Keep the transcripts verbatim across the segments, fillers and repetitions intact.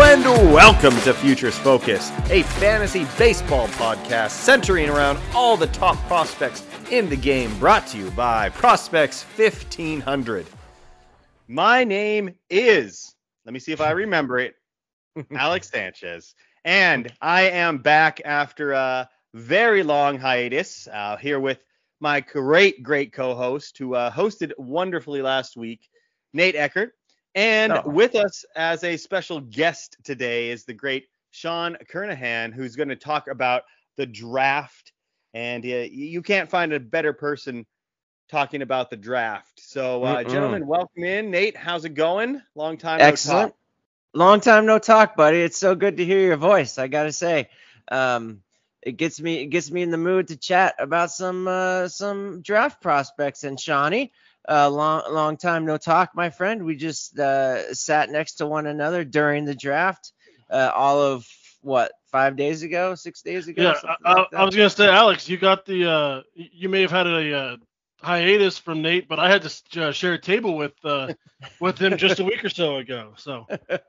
and welcome to Futures Focus, a fantasy baseball podcast centering around all the top prospects in the game, brought to you by Prospects fifteen hundred. My name is, let me see if I remember it, Alex Sanchez, and I am back after a very long hiatus, uh, here with my great, great co-host who uh, hosted wonderfully last week, Nate Eckert. And oh. with us as a special guest today is the great Sean Kernahan, who's going to talk about the draft. And uh, you can't find a better person talking about the draft. So, uh, gentlemen, welcome in. Nate, how's it going? Long time Excellent. no talk. Long time no talk, buddy. It's so good to hear your voice, I got to say. Um, it gets me it gets me in the mood to chat about some uh, some draft prospects. And Shawnee, uh, long long time no talk, my friend. We just uh, sat next to one another during the draft, uh, all of what five days ago, six days ago. Yeah, I, like I was gonna say, Alex, you got the uh, you may have had a uh, hiatus from Nate, but I had to uh, share a table with uh, with him just a week or so ago. So.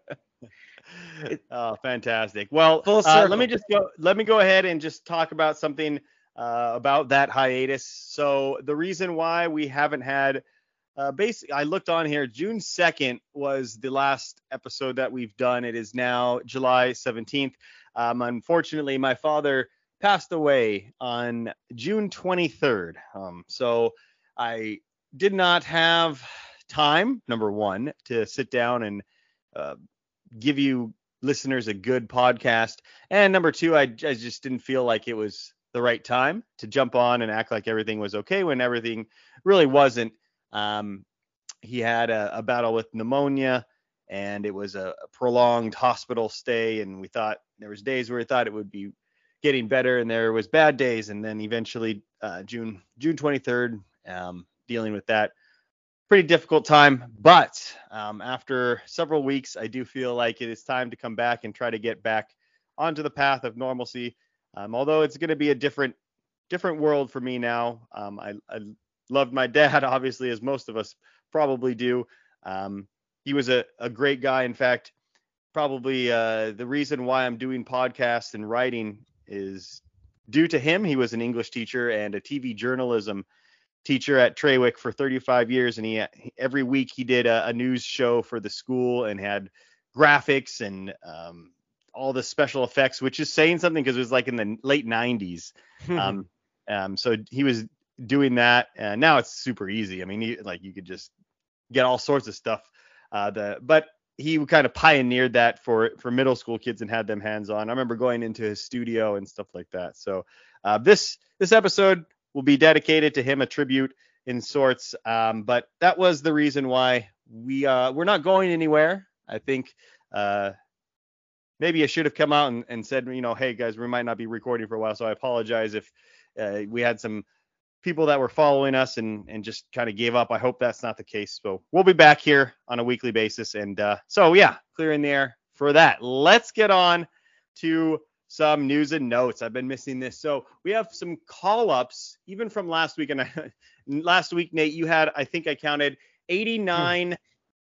Oh, fantastic. Well, Full uh, let circle. me just go, let me go ahead and just talk about something uh, about that hiatus. So the reason why we haven't had, uh, basically, I looked on here, June second was the last episode that we've done. It is now July seventeenth. Um, unfortunately, my father passed away on June twenty-third. Um, so I did not have time, number one, to sit down and uh, give you listeners a good podcast. And number two, I, I just didn't feel like it was the right time to jump on and act like everything was okay when everything really wasn't. Um, he had a, a battle with pneumonia, and it was a, a prolonged hospital stay. And we thought there was days where we thought it would be getting better, and there was bad days. And then eventually uh, June, June twenty-third, um, dealing with that. Pretty difficult time, but um, after several weeks, I do feel like it is time to come back and try to get back onto the path of normalcy. Um, although it's going to be a different, different world for me now. Um, I, I loved my dad, obviously, as most of us probably do. Um, he was a, a great guy. In fact, probably uh, the reason why I'm doing podcasts and writing is due to him. He was an English teacher and a T V journalism teacher at Trawick for thirty-five years, and he every week he did a, a news show for the school and had graphics and um, all the special effects, which is saying something because it was like in the late nineties. um, um, so he was doing that, and now it's super easy. I mean, he, like you could just get all sorts of stuff. Uh, the but he kind of pioneered that for for middle school kids and had them hands on. I remember going into his studio and stuff like that. So uh, this this episode will be dedicated to him, a tribute in sorts. Um, but that was the reason why we, uh, we're not going anywhere. I think uh, maybe I should have come out and, and said, you know, hey, guys, we might not be recording for a while. So I apologize if uh, we had some people that were following us and, and just kind of gave up. I hope that's not the case. So we'll be back here on a weekly basis. And uh, so, yeah, clearing the air for that. Let's get on to some news and notes. I've been missing this. So we have some call-ups, even from last week. And I, last week, Nate, you had, I think I counted eighty-nine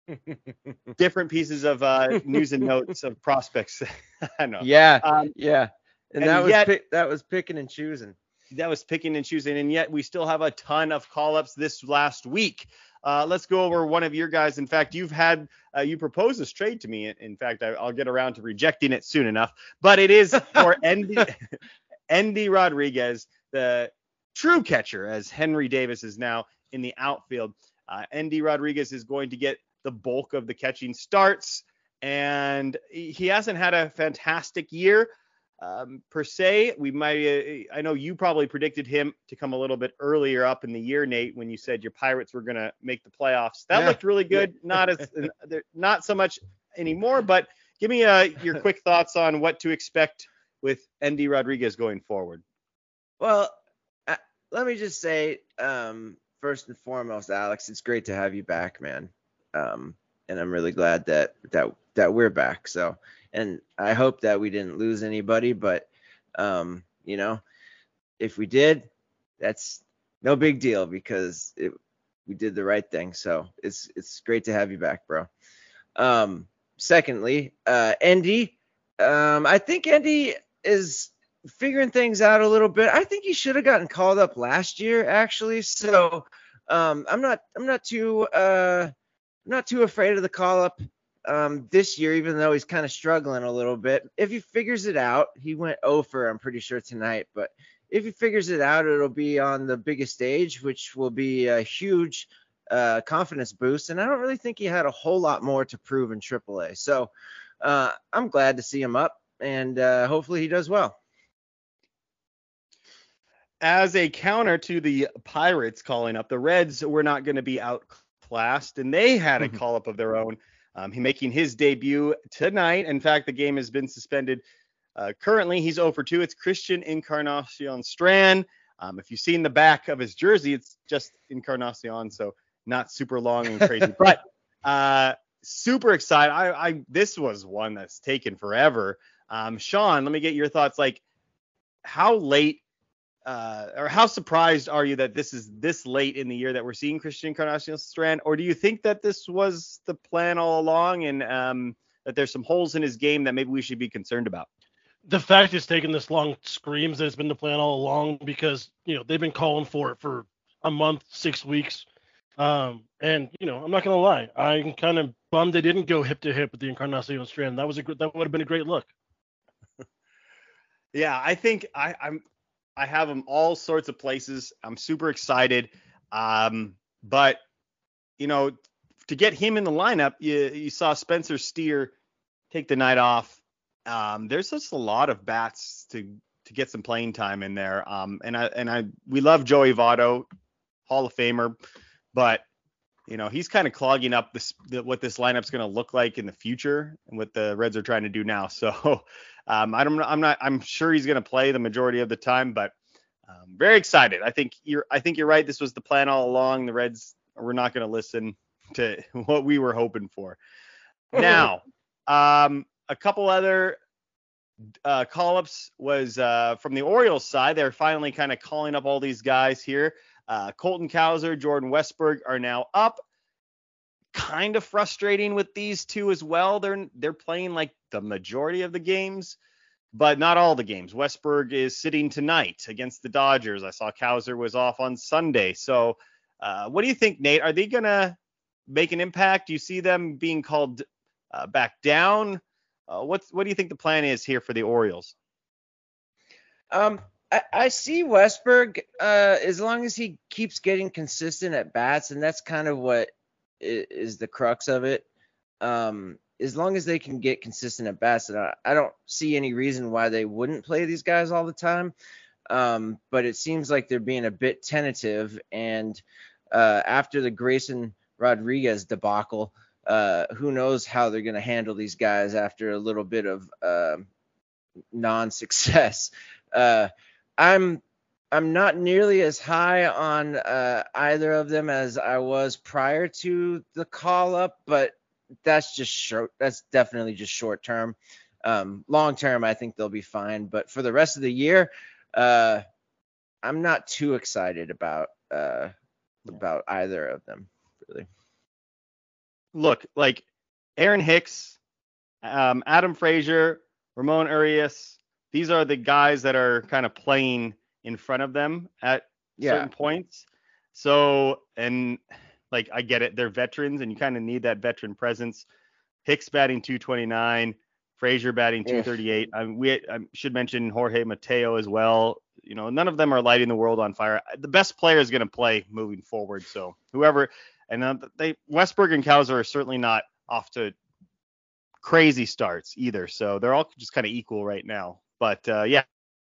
different pieces of uh, news and notes of prospects. I know. Yeah, um, yeah. And, and that was yet, pick, that was picking and choosing. That was picking and choosing. And yet we still have a ton of call-ups this last week. Uh, let's go over one of your guys. In fact, you've had, uh, you proposed this trade to me. In fact, I, I'll get around to rejecting it soon enough, but it is for Endy, Endy Rodriguez, the true catcher, as Henry Davis is now in the outfield. Uh, Endy Rodriguez is going to get the bulk of the catching starts, and he hasn't had a fantastic year. Um, per se, we might, uh, I know you probably predicted him to come a little bit earlier up in the year, Nate, when you said your Pirates were going to make the playoffs. That Yeah. looked really good. Not as, not so much anymore, but give me uh, your quick thoughts on what to expect with Endy Rodriguez going forward. Well, uh, let me just say, um, first and foremost, Alex, it's great to have you back, man. Um, and I'm really glad that, that, that we're back. So, and I hope that we didn't lose anybody, but, um, you know, if we did, that's no big deal because it, we did the right thing. So it's, it's great to have you back, bro. Um, secondly, uh, Endy. Um, I think Endy is figuring things out a little bit. I think he should have gotten called up last year, actually. So um, I'm not I'm not too uh, I'm not too afraid of the call up um, this year, even though he's kind of struggling a little bit. If he figures it out, he went oh for, I'm pretty sure, tonight. But if he figures it out, it'll be on the biggest stage, which will be a huge uh, confidence boost. And I don't really think he had a whole lot more to prove in triple A. So uh, I'm glad to see him up, and uh, hopefully he does well. As a counter to the Pirates calling up, the Reds were not going to be outclassed, and they had a call up of their own. Um, he making his debut tonight. In fact, the game has been suspended. Uh, currently, he's oh for two. It's Christian Encarnacion Strand. Um, if you've seen the back of his jersey, it's just Encarnacion, so not super long and crazy. But uh, super excited. I, I this was one that's taken forever. Um, Sean, let me get your thoughts. Like, how late uh, or how surprised are you that this is this late in the year that we're seeing Christian Encarnacion Strand? Or do you think that this was the plan all along, and um, that there's some holes in his game that maybe we should be concerned about? The fact it's taken this long screams that it's been the plan all along, because, you know, they've been calling for it for a month, six weeks. Um, and, you know, I'm not going to lie. I'm kind of bummed they didn't go hip to hip with the Encarnacion Strand. That was a good, that would have been a great look. Yeah, I think I, I'm, I have him all sorts of places. I'm super excited. Um, but, you know, to get him in the lineup, you, you saw Spencer Steer take the night off. Um, there's just a lot of bats to to get some playing time in there. Um, and I and I we love Joey Votto, Hall of Famer, but you know he's kind of clogging up this the, what this lineup's going to look like in the future and what the Reds are trying to do now. So um, I don't I'm not I'm sure he's going to play the majority of the time, but um, very excited. I think you're I think you're right. This was the plan all along. The Reds were not going to listen to what we were hoping for. Now, um. A couple other uh, call-ups was uh, from the Orioles side. They're finally kind of calling up all these guys here. Uh, Colton Cowser, Jordan Westburg are now up. Kind of frustrating with these two as well. They're they're playing like the majority of the games, but not all the games. Westburg is sitting tonight against the Dodgers. I saw Cowser was off on Sunday. So uh, what do you think, Nate? Are they going to make an impact? Do you see them being called uh, back down? Uh, what's what do you think the plan is here for the Orioles? Um, I, I see Westburg uh, as long as he keeps getting consistent at bats, and that's kind of what is, is the crux of it. Um, as long as they can get consistent at bats, and I, I don't see any reason why they wouldn't play these guys all the time. Um, but it seems like they're being a bit tentative, and uh, after the Grayson Rodriguez debacle, Uh, who knows how they're going to handle these guys after a little bit of uh, non-success. Uh, I'm I'm not nearly as high on uh, either of them as I was prior to the call up, but that's just short. That's definitely just short term. Um, long term, I think they'll be fine. But for the rest of the year, uh, I'm not too excited about uh, about either of them, really. Look, like Aaron Hicks, um, Adam Frazier, Ramon Urias, these are the guys that are kind of playing in front of them at Yeah. certain points. So, and like, I get it. They're veterans and you kind of need that veteran presence. Hicks batting two twenty-nine, Frazier batting two thirty-eight. I, we I should mention Jorge Mateo as well. You know, none of them are lighting the world on fire. The best player is going to play moving forward. So whoever, and uh, they Westburg and Cowser are certainly not off to crazy starts either. So they're all just kind of equal right now. But uh, yeah.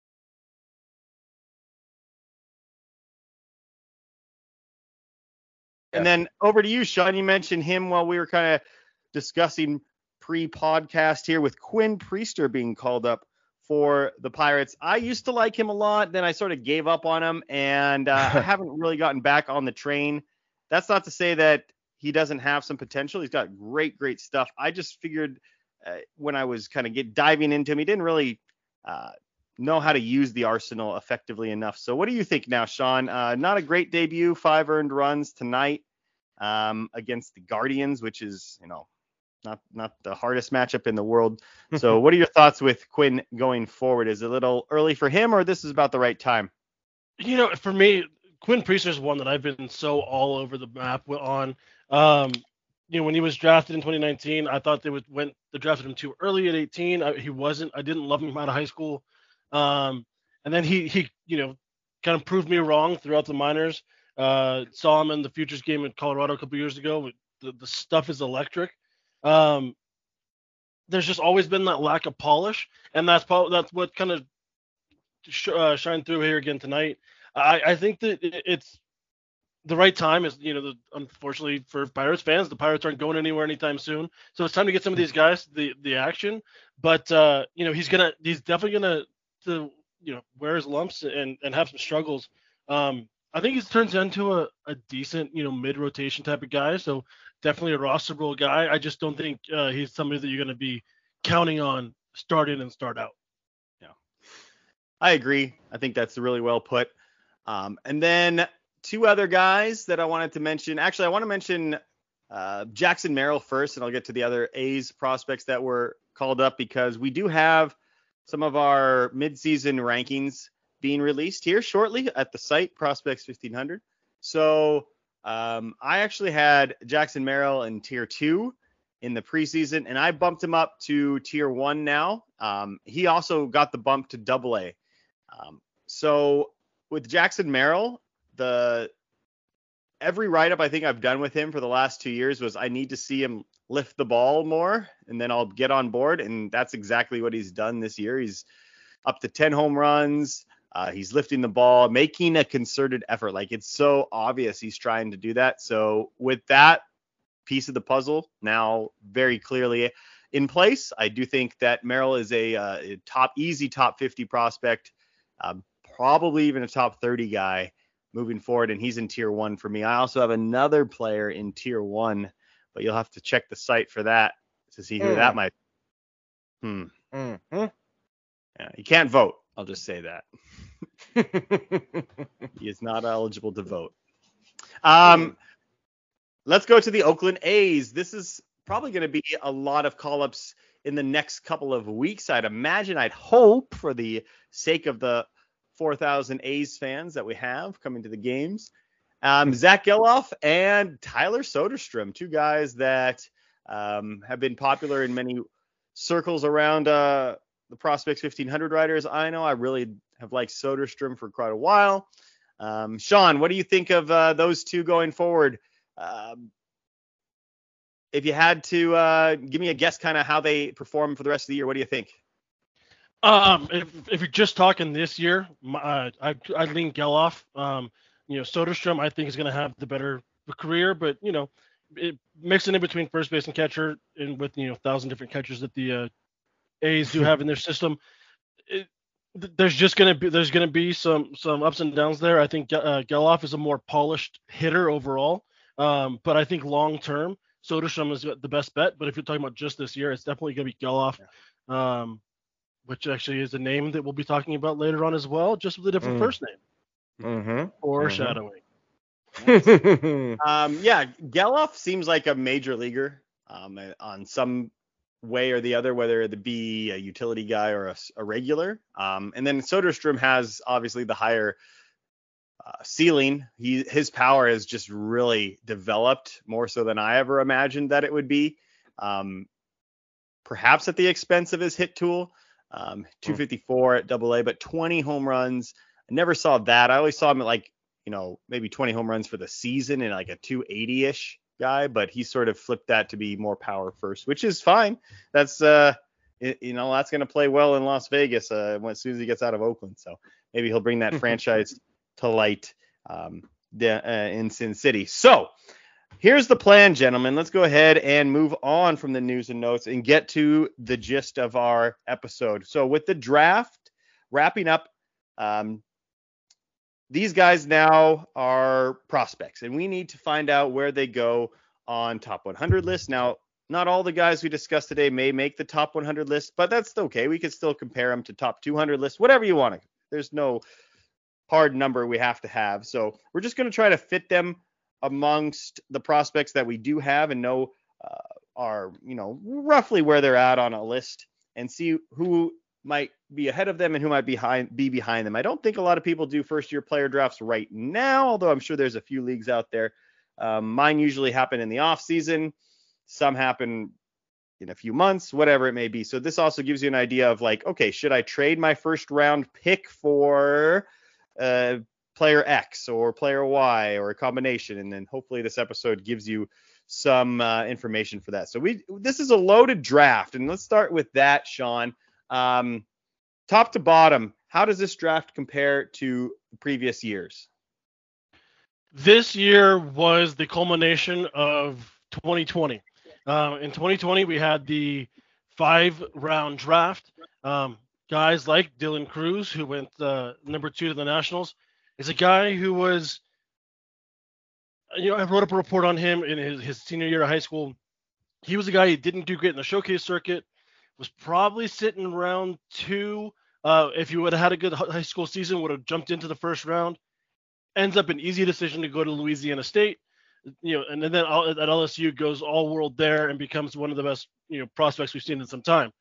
And then over to you, Sean. You mentioned him while we were kind of discussing pre-podcast here with Quinn Priester being called up for the Pirates. I used to like him a lot. Then I sort of gave up on him, and uh, I haven't really gotten back on the train. That's not to say that he doesn't have some potential. He's got great, great stuff. I just figured uh, when I was kind of get diving into him, he didn't really uh, know how to use the arsenal effectively enough. So what do you think now, Sean? Uh, not a great debut, five earned runs tonight um, against the Guardians, which is, you know, not not the hardest matchup in the world. So what are your thoughts with Quinn going forward? Is it a little early for him, or this is about the right time? You know, for me, Quinn Priester's one that I've been so all over the map on. Um, you know, when he was drafted in twenty nineteen, I thought they would went they drafted him too early at eighteen. I, he wasn't. I didn't love him out of high school. Um, and then he he you know kind of proved me wrong throughout the minors. Uh, saw him in the futures game in Colorado a couple years ago. The, the stuff is electric. Um, there's just always been that lack of polish, and that's probably that's what kind of sh- uh, shined through here again tonight. I, I think that it, it's the right time. Is you know, the, unfortunately for Pirates fans, the Pirates aren't going anywhere anytime soon, so it's time to get some of these guys the the action. But uh, you know, he's gonna he's definitely gonna to you know wear his lumps and and have some struggles. Um, I think he turns into a, a decent you know mid rotation type of guy. So definitely a rosterable guy. I just don't think uh, he's somebody that you're going to be counting on start in and start out. Yeah, I agree. I think that's really well put. Um, and then two other guys that I wanted to mention. Actually, I want to mention uh, Jackson Merrill first, and I'll get to the other A's prospects that were called up because we do have some of our midseason rankings being released here shortly at the site, Prospects fifteen hundred. So um, I actually had Jackson Merrill in tier two in the preseason, and I bumped him up to tier one now. Um, he also got the bump to double A. Um, so with Jackson Merrill, the every write-up I think I've done with him for the last two years was I need to see him lift the ball more, and then I'll get on board, and that's exactly what he's done this year. He's up to ten home runs. Uh, he's lifting the ball, making a concerted effort. Like, it's so obvious he's trying to do that. So with that piece of the puzzle now very clearly in place, I do think that Merrill is a, uh, a top, easy top fifty prospect, um, probably even a top thirty guy moving forward, and he's in tier one for me. I also have another player in tier one, but you'll have to check the site for that to see who mm. that might. Hmm. Mm-hmm. Yeah, you can't vote. I'll just say that. He is not eligible to vote. Um, let's go to the Oakland A's. This is probably going to be a lot of call-ups in the next couple of weeks, I'd imagine. I'd hope, for the sake of the four thousand A's fans that we have coming to the games. Um, Zach Geloff and Tyler Soderstrom, two guys that um, have been popular in many circles around uh, the Prospects fifteen hundred riders. I know I really have liked Soderstrom for quite a while. Um, Sean, what do you think of uh, those two going forward? Um, if you had to uh, give me a guess kind of how they perform for the rest of the year, what do you think? Um, if, if you're just talking this year, uh, I, I lean Geloff. Um, you know, Soderstrom, I think, is going to have the better career, but, you know, it, mixing in between first base and catcher, and with, you know, a thousand different catchers that the uh, A's do have in their system, it, there's just going to be, there's going to be some, some ups and downs there. I think uh, Geloff is a more polished hitter overall. Um, but I think long-term, Soderstrom is the best bet. But if you're talking about just this year, it's definitely going to be Geloff. Yeah. Um, which actually is a name that we'll be talking about later on as well, just with a different mm. first name. Mm-hmm. Foreshadowing. Mm-hmm. um, yeah, Geloff seems like a major leaguer um, on some way or the other, whether it be a utility guy or a, a regular. Um, and then Soderstrom has obviously the higher uh, ceiling. He His power has just really developed more so than I ever imagined that it would be. Um, perhaps at the expense of his hit tool. Um, two fifty-four at double A, but twenty home runs. I never saw that. I always saw him at like, you know, maybe twenty home runs for the season and like a two eighty-ish guy, but he sort of flipped that to be more power first, which is fine. That's, uh, it, you know, that's going to play well in Las Vegas uh, when, as soon as he gets out of Oakland. So maybe he'll bring that franchise to light um, the, uh, in Sin City. So here's the plan, gentlemen. Let's go ahead and move on from the news and notes and get to the gist of our episode. So with the draft wrapping up, um, these guys now are prospects, and we need to find out where they go on top one hundred lists. Now, not all the guys we discussed today may make the top one hundred list, but that's okay. We could still compare them to top two hundred lists, whatever you want to. There's no hard number we have to have. So we're just going to try to fit them amongst the prospects that we do have and know uh, are, you know, roughly where they're at on a list and see who might be ahead of them and who might be behind, be behind them. I don't think a lot of people do first year player drafts right now, although I'm sure there's a few leagues out there. Um, mine usually happen in the off season. Some happen in a few months, whatever it may be. So this also gives you an idea of like, okay, should I trade my first round pick for uh, player X or player Y or a combination? And then hopefully this episode gives you some uh, information for that. So we this is a loaded draft, and let's start with that, Sean. Um, top to bottom, how does this draft compare to previous years? This year was the culmination of twenty twenty. Uh, in twenty twenty, we had the five-round draft. Um, guys like Dylan Cruz, who went uh, number two to the Nationals, is a guy who was, you know, I wrote up a report on him in his, his senior year of high school. He was a guy who didn't do great in the showcase circuit, was probably sitting around two. Uh, if you would have had a good high school season, would have jumped into the first round. Ends up an easy decision to go to Louisiana State, you know, and then at L S U goes all world there and becomes one of the best, you know, prospects we've seen in some time.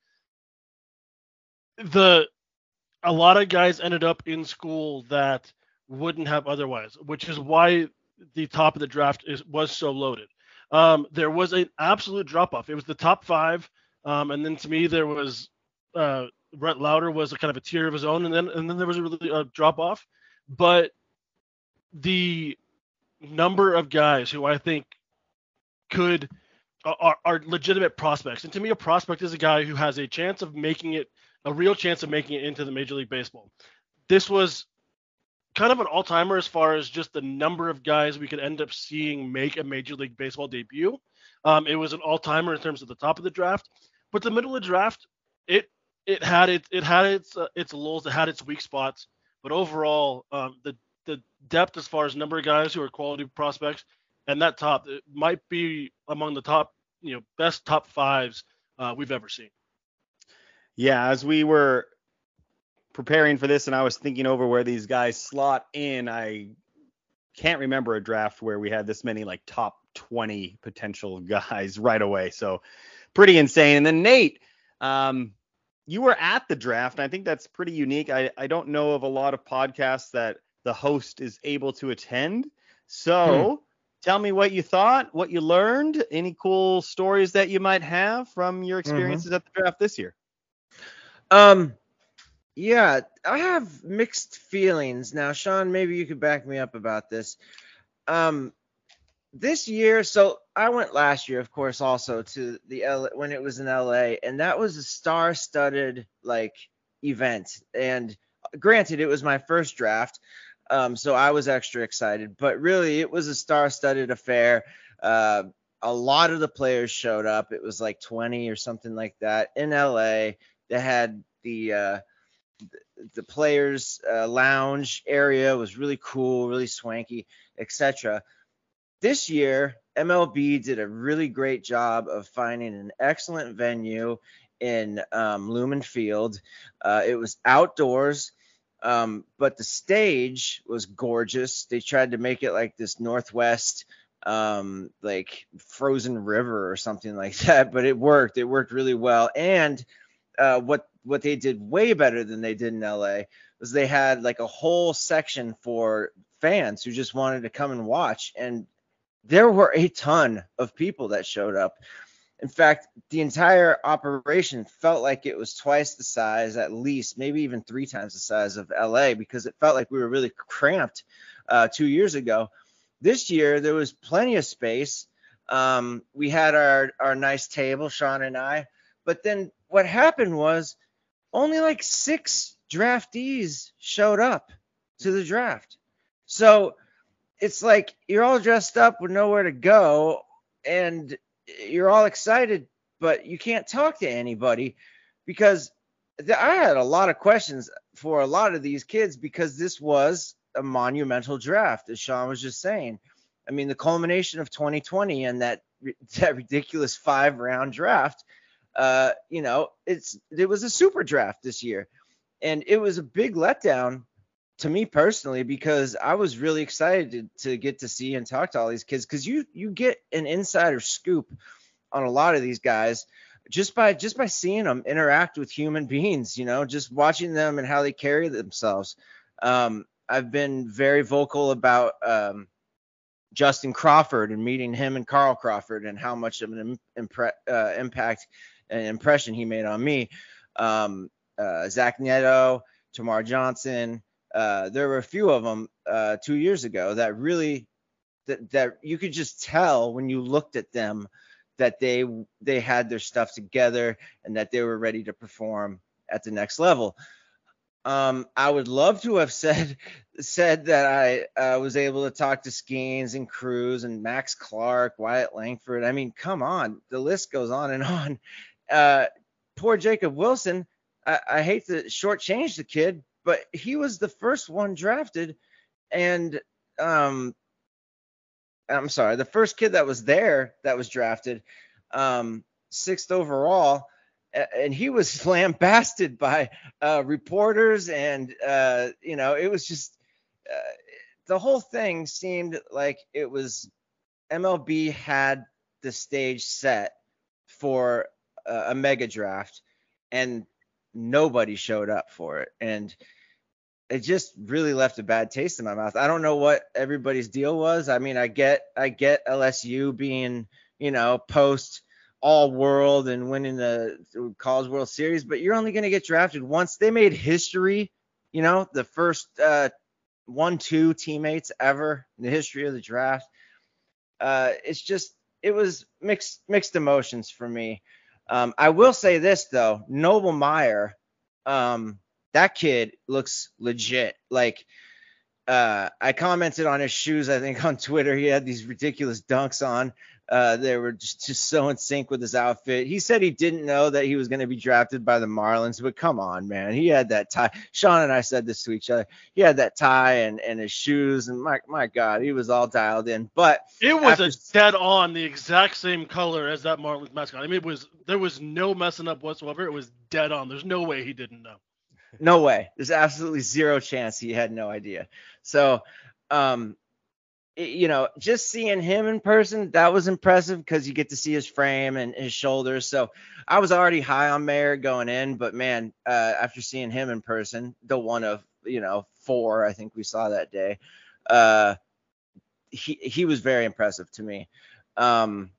The a lot of guys ended up in school that wouldn't have otherwise, which is why the top of the draft is was so loaded. Um, there was an absolute drop off. It was the top five, um, and then to me there was uh, Brett Lauder was a kind of a tier of his own, and then and then there was a really uh, drop off, but the number of guys who I think could are, are legitimate prospects. And to me, a prospect is a guy who has a chance of making it, a real chance of making it into the Major League Baseball. This was kind of an all-timer as far as just the number of guys we could end up seeing make a Major League Baseball debut. Um, it was an all-timer in terms of the top of the draft, but the middle of the draft, it it had it it had its uh, its lulls, it had its weak spots, but overall, um, the the depth as far as number of guys who are quality prospects and that top, it might be among the top, you know, best top fives uh, we've ever seen. Yeah, as we were preparing for this and I was thinking over where these guys slot in, I can't remember a draft where we had this many like top twenty potential guys right away. So pretty insane. And then Nate, um, you were at the draft, and I think that's pretty unique. I, I don't know of a lot of podcasts that the host is able to attend. So hmm. tell me what you thought, what you learned, any cool stories that you might have from your experiences mm-hmm. at the draft this year. Um, yeah, I have mixed feelings. Now, Sean, maybe you could back me up about this. Um, this year, so I went last year, of course, also to the L A, when it was in L A, and that was a star-studded like event. And granted, it was my first draft. Um, so I was extra excited, but really it was a star-studded affair. Uh, a lot of the players showed up. It was like twenty or something like that in L A. They had the uh, the players uh, lounge area was really cool, really swanky, et cetera. This year, M L B did a really great job of finding an excellent venue in um, Lumen Field. Uh, it was outdoors. Um, but the stage was gorgeous. They tried to make it like this Northwest, um, like frozen river or something like that, but it worked. It worked really well. And uh, what what they did way better than they did in L A was they had like a whole section for fans who just wanted to come and watch. And there were a ton of people that showed up. In fact, the entire operation felt like it was twice the size, at least, maybe even three times the size of L A, because it felt like we were really cramped uh, two years ago. This year, there was plenty of space. Um, we had our, our nice table, Sean and I. But then what happened was only like six draftees showed up to the draft. So it's like you're all dressed up with nowhere to go, and you're all excited, but you can't talk to anybody because th- I had a lot of questions for a lot of these kids because this was a monumental draft, as Sean was just saying. I mean, the culmination of twenty twenty and that that ridiculous five round draft, uh, you know, it's it was a super draft this year, and it was a big letdown to me personally because I was really excited to, to get to see and talk to all these kids because you you get an insider scoop on a lot of these guys just by just by seeing them interact with human beings, you know, just watching them and how they carry themselves. Um, I've been very vocal about um, Justin Crawford and meeting him and Carl Crawford and how much of an impre- uh, impact and impression he made on me. Um, uh, Zach Neto, Tamar Johnson. Uh, there were a few of them uh, two years ago that really that, that you could just tell when you looked at them that they they had their stuff together and that they were ready to perform at the next level. Um, I would love to have said said that I uh, was able to talk to Skeens and Cruz and Max Clark, Wyatt Langford. I mean, come on, the list goes on and on. Uh, poor Jacob Wilson. I, I hate to shortchange the kid, but he was the first one drafted, and um, I'm sorry, the first kid that was there that was drafted, um, sixth overall. And he was lambasted by uh, reporters, and uh, you know, it was just uh, the whole thing seemed like it was M L B had the stage set for uh, a mega draft, and nobody showed up for it, and it just really left a bad taste in my mouth. I don't know what everybody's deal was. I mean, I get I get L S U being, you know, post all world and winning the College World Series, but you're only going to get drafted once. They made history, you know, the first uh, one, two teammates ever in the history of the draft. Uh, it's just, it was mixed, mixed emotions for me. Um, I will say this though, Noble Meyer, um, that kid looks legit. Like, uh, I commented on his shoes, I think on Twitter. He had these ridiculous dunks on. Uh, they were just, just so in sync with his outfit. He said he didn't know that he was going to be drafted by the Marlins, but come on, man. He had that tie. Sean and I said this to each other. He had that tie and, and his shoes, and my my God, he was all dialed in. But it was after, a dead on the exact same color as that Marlins mascot. I mean, it was there was no messing up whatsoever. It was dead on. There's no way he didn't know. No way. There's absolutely zero chance he had no idea. So, um, you know, just seeing him in person, that was impressive because you get to see his frame and his shoulders. So I was already high on Mayer going in, but man, uh, after seeing him in person, the one of, you know, four, I think we saw that day, uh, he, he was very impressive to me. Um,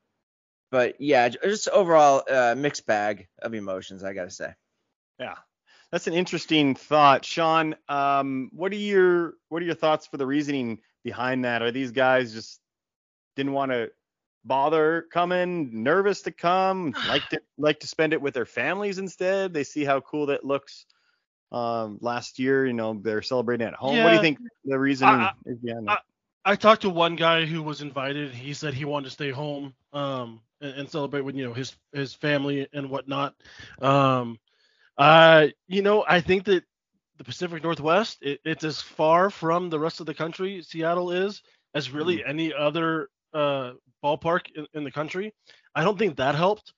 but yeah, just overall uh, mixed bag of emotions, I got to say. Yeah. That's an interesting thought, Sean. Um, what are your what are your thoughts for the reasoning behind that? Are these guys just didn't want to bother coming, nervous to come, like to like to spend it with their families instead? They see how cool that looks. Um, last year, you know, they're celebrating at home. Yeah, what do you think the reasoning I, is behind I, that? I talked to one guy who was invited. He said he wanted to stay home um, and, and celebrate with, you know, his his family and whatnot. Um, Uh, you know, I think that the Pacific Northwest, it, it's as far from the rest of the country, Seattle is, as really mm. any other uh, ballpark in, in the country. I don't think that helped.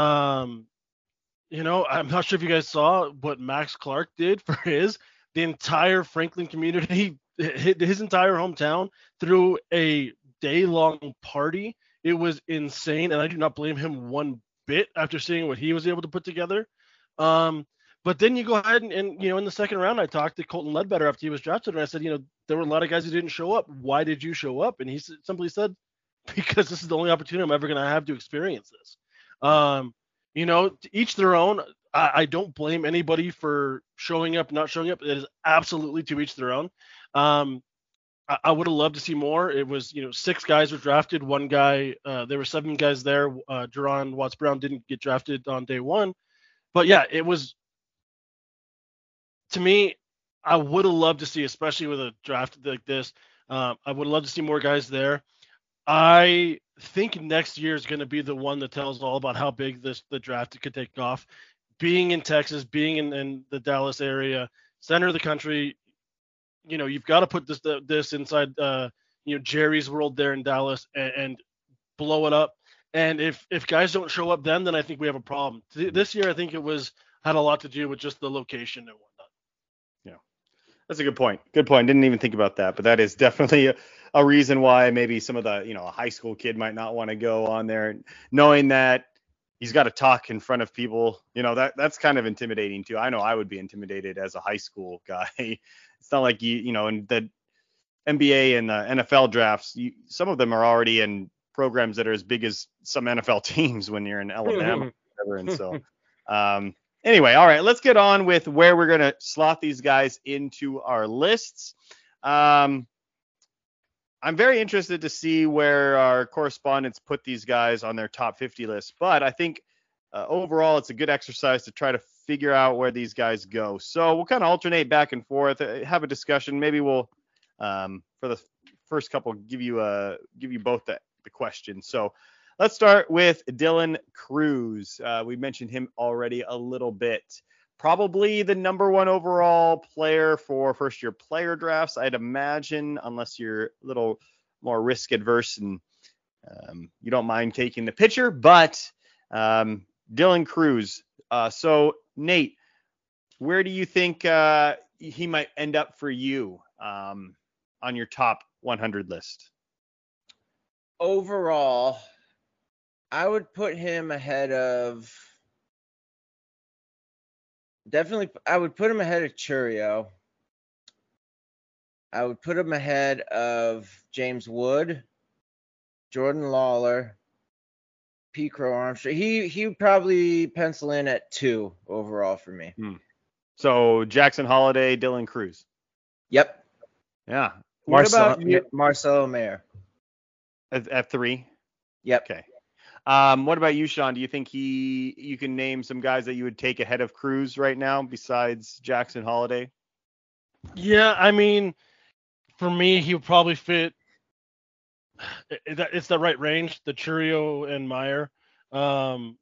Um, you know, I'm not sure if you guys saw what Max Clark did for his. The entire Franklin community, his entire hometown, threw a day-long party. It was insane, and I do not blame him one bit after seeing what he was able to put together. Um, but then you go ahead and, and, you know, in the second round, I talked to Colton Ledbetter after he was drafted, and I said, you know, there were a lot of guys who didn't show up. Why did you show up? And he simply said, because this is the only opportunity I'm ever going to have to experience this. Um, you know, to each their own. I, I don't blame anybody for showing up, not showing up. It is absolutely to each their own. Um, I, I would have loved to see more. It was, you know, six guys were drafted. One guy, uh, there were seven guys there. Uh, Jerron Watts-Brown didn't get drafted on day one. But yeah, it was, to me, I would have loved to see, especially with a draft like this, um, I would love to see more guys there. I think next year is going to be the one that tells all about how big this the draft could take off. Being in Texas, being in, in the Dallas area, center of the country, you know, you've got to put this this inside, uh, you know, Jerry's world there in Dallas and, and blow it up. And if, if guys don't show up then, then I think we have a problem. This year, I think it was had a lot to do with just the location and whatnot. Yeah, that's a good point. Good point. Didn't even think about that, but that is definitely a, a reason why maybe some of the, you know, a high school kid might not want to go on there, knowing that he's got to talk in front of people. You know, that that's kind of intimidating too. I know I would be intimidated as a high school guy. It's not like you, you know, in the N B A and the N F L drafts, you, some of them are already in programs that are as big as some N F L teams when you're in Alabama or whatever. And so, um, anyway, all right, let's get on with where we're going to slot these guys into our lists. Um, I'm very interested to see where our correspondents put these guys on their top fifty list, but I think uh, overall it's a good exercise to try to figure out where these guys go. So we'll kind of alternate back and forth, uh, have a discussion. Maybe we'll, um, for the first couple, give you a give you both the, the question. So let's start with Dylan Crews. Uh, we mentioned him already a little bit. Probably the number one overall player for first year player drafts, I'd imagine, unless you're a little more risk adverse and um, you don't mind taking the pitcher. But um, Dylan Crews. Uh, so Nate, where do you think uh, he might end up for you um, on your top one hundred list? Overall, I would put him ahead of. Definitely, I would put him ahead of Chourio. I would put him ahead of James Wood, Jordan Lawler, P. Crow Armstrong. He he would probably pencil in at two overall for me. Hmm. So Jackson Holliday, Dylan Crews. Yep. Yeah. What Marcel, about you? Marcelo Mayer? At, at three? Yep. Okay. Um, what about you, Sean? Do you think he, you can name some guys that you would take ahead of Crews right now besides Jackson Holliday? Yeah, I mean, for me, he would probably fit. It's the right range, the Chourio and Meyer. Um,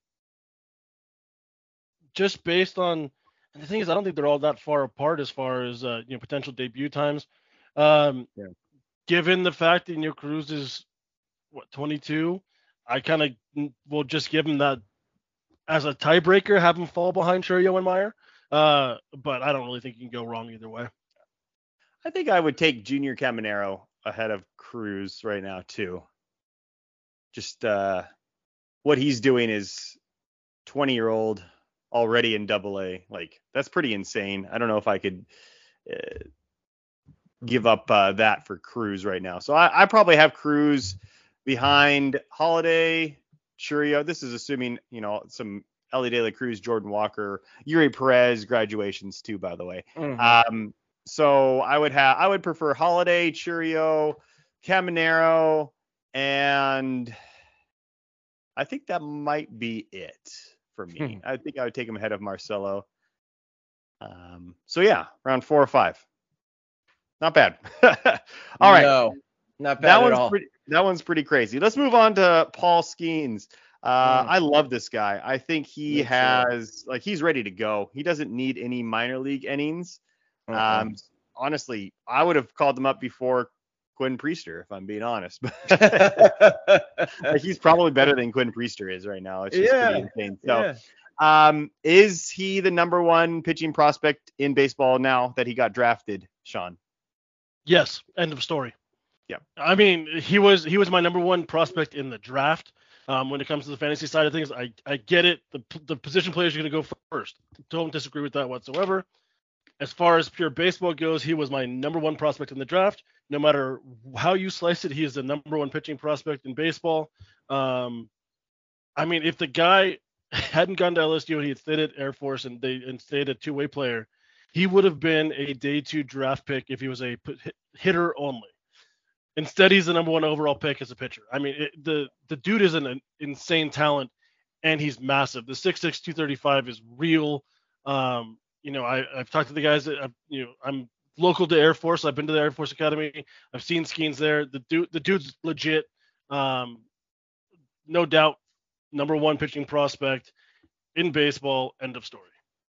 just based on, and the thing is, I don't think they're all that far apart as far as uh, you know, potential debut times. Um, yeah. Given the fact that, you know, Crews is what, twenty-two, I kind of will just give him that as a tiebreaker, have him fall behind Chourio and Meyer. Uh, but I don't really think you can go wrong either way. I think I would take Junior Caminero ahead of Crews right now too. Just uh, what he's doing is twenty year old already in double A. Like, that's pretty insane. I don't know if I could uh, give up uh, that for Crews right now. So I, I probably have Crews behind Holliday, Chourio. This is assuming, you know, some Ellie De La Cruz, Jordan Walker, Yuri Perez graduations too, by the way. Mm-hmm. Um, so I would have, I would prefer Holliday, Chourio, Caminero, and I think that might be it for me. Hmm. I think I would take him ahead of Marcelo. Um, so yeah, round four or five. Not bad. All right. No, not bad that at one's all. Pretty, that one's pretty crazy. Let's move on to Paul Skeens. Uh, mm. I love this guy. I think he Me has, too. like, he's ready to go. He doesn't need any minor league innings. Uh-huh. Um, honestly, I would have called him up before Quinn Priester, if I'm being honest. Like, he's probably better than Quinn Priester is right now. It's just yeah. pretty insane. So, yeah. um, is he the number one pitching prospect in baseball now that he got drafted, Sean? Yes. End of story. Yeah. I mean, he was he was my number one prospect in the draft. Um, when it comes to the fantasy side of things, I, I get it. The the position players are going to go first. Don't disagree with that whatsoever. As far as pure baseball goes, he was my number one prospect in the draft. No matter how you slice it, he is the number one pitching prospect in baseball. Um, I mean, if the guy hadn't gone to L S U and he had stayed at Air Force and they and stayed a two-way player, he would have been a day two draft pick if he was a hitter only. Instead, he's the number one overall pick as a pitcher. I mean, it, the the dude is an, an insane talent, and he's massive. The six six, two thirty-five is real. Um, you know, I, I've talked to the guys that, I've, you know, I'm local to Air Force. I've been to the Air Force Academy. I've seen Skeens there. The dude, the dude's legit. Um, no doubt, number one pitching prospect in baseball. End of story.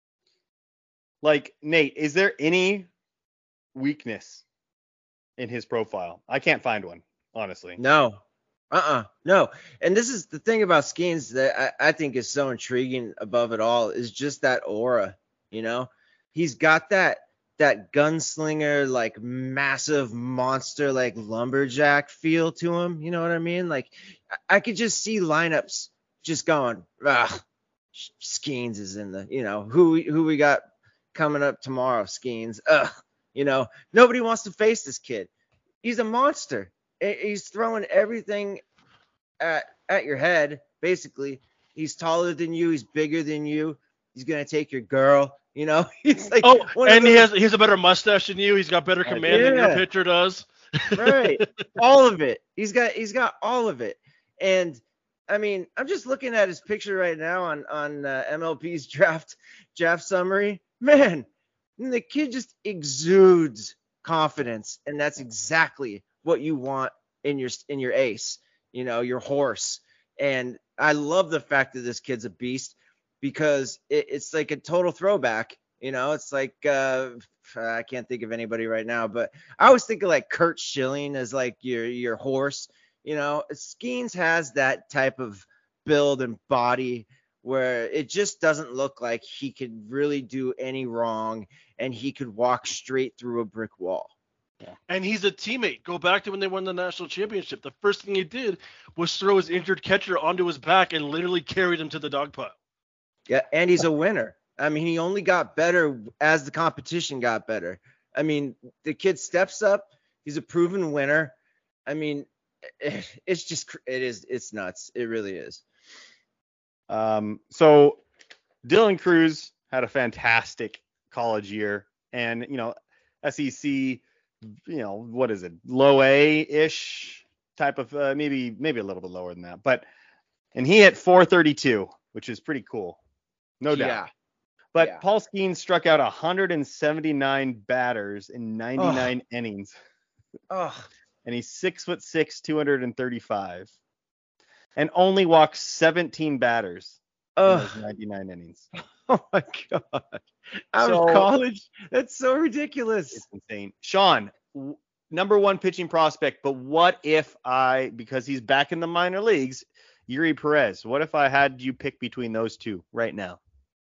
Like, Nate, is there any weakness in his profile? I can't find one, honestly. No. Uh-uh. No. And this is the thing about Skeens that I, I think is so intriguing above it all is just that aura, you know? He's got that that gunslinger, like massive monster, like lumberjack feel to him. You know what I mean? Like I, I could just see lineups just going, ah, Skeens is in the, you know, who we, who we got coming up tomorrow, Skeens. Ugh, you know, nobody wants to face this kid. He's a monster. He's throwing everything at, at your head, basically. He's taller than you. He's bigger than you. He's going to take your girl. You know, he's like, oh, and he has he has a better mustache than you. He's got better command yeah. than your pitcher does. Right. All of it. He's got he's got all of it. And I mean, I'm just looking at his picture right now on on uh, M L B's draft draft summary. Man, the kid just exudes confidence, and that's exactly what you want in your in your ace, you know, your horse. And I love the fact that this kid's a beast because it, it's like a total throwback. You know, it's like uh, I can't think of anybody right now, but I always think of like Curt Schilling as like your your horse. You know, Skeens has that type of build and body where it just doesn't look like he could really do any wrong, and he could walk straight through a brick wall. Yeah. And he's a teammate. Go back to when they won the national championship. The first thing he did was throw his injured catcher onto his back and literally carried him to the dog pile. Yeah, and he's a winner. I mean, he only got better as the competition got better. I mean, the kid steps up. He's a proven winner. I mean, it's just, it is, it's nuts. It really is. Um, so Dylan Crews had a fantastic college year, and, you know, S E C, you know, what is it? Low A-ish type of, uh, maybe, maybe a little bit lower than that, but, and he hit four thirty-two, which is pretty cool. No doubt. Yeah. But yeah. Paul Skeens struck out one hundred seventy-nine batters in ninety-nine oh. innings. Oh. And he's six foot six, two hundred thirty-five, and only walked seventeen batters oh. in those ninety-nine innings. Oh my God! Out so, of college, that's so ridiculous. It's insane. Sean, w- number one pitching prospect, but what if I, because he's back in the minor leagues, Yuri Perez? What if I had you pick between those two right now?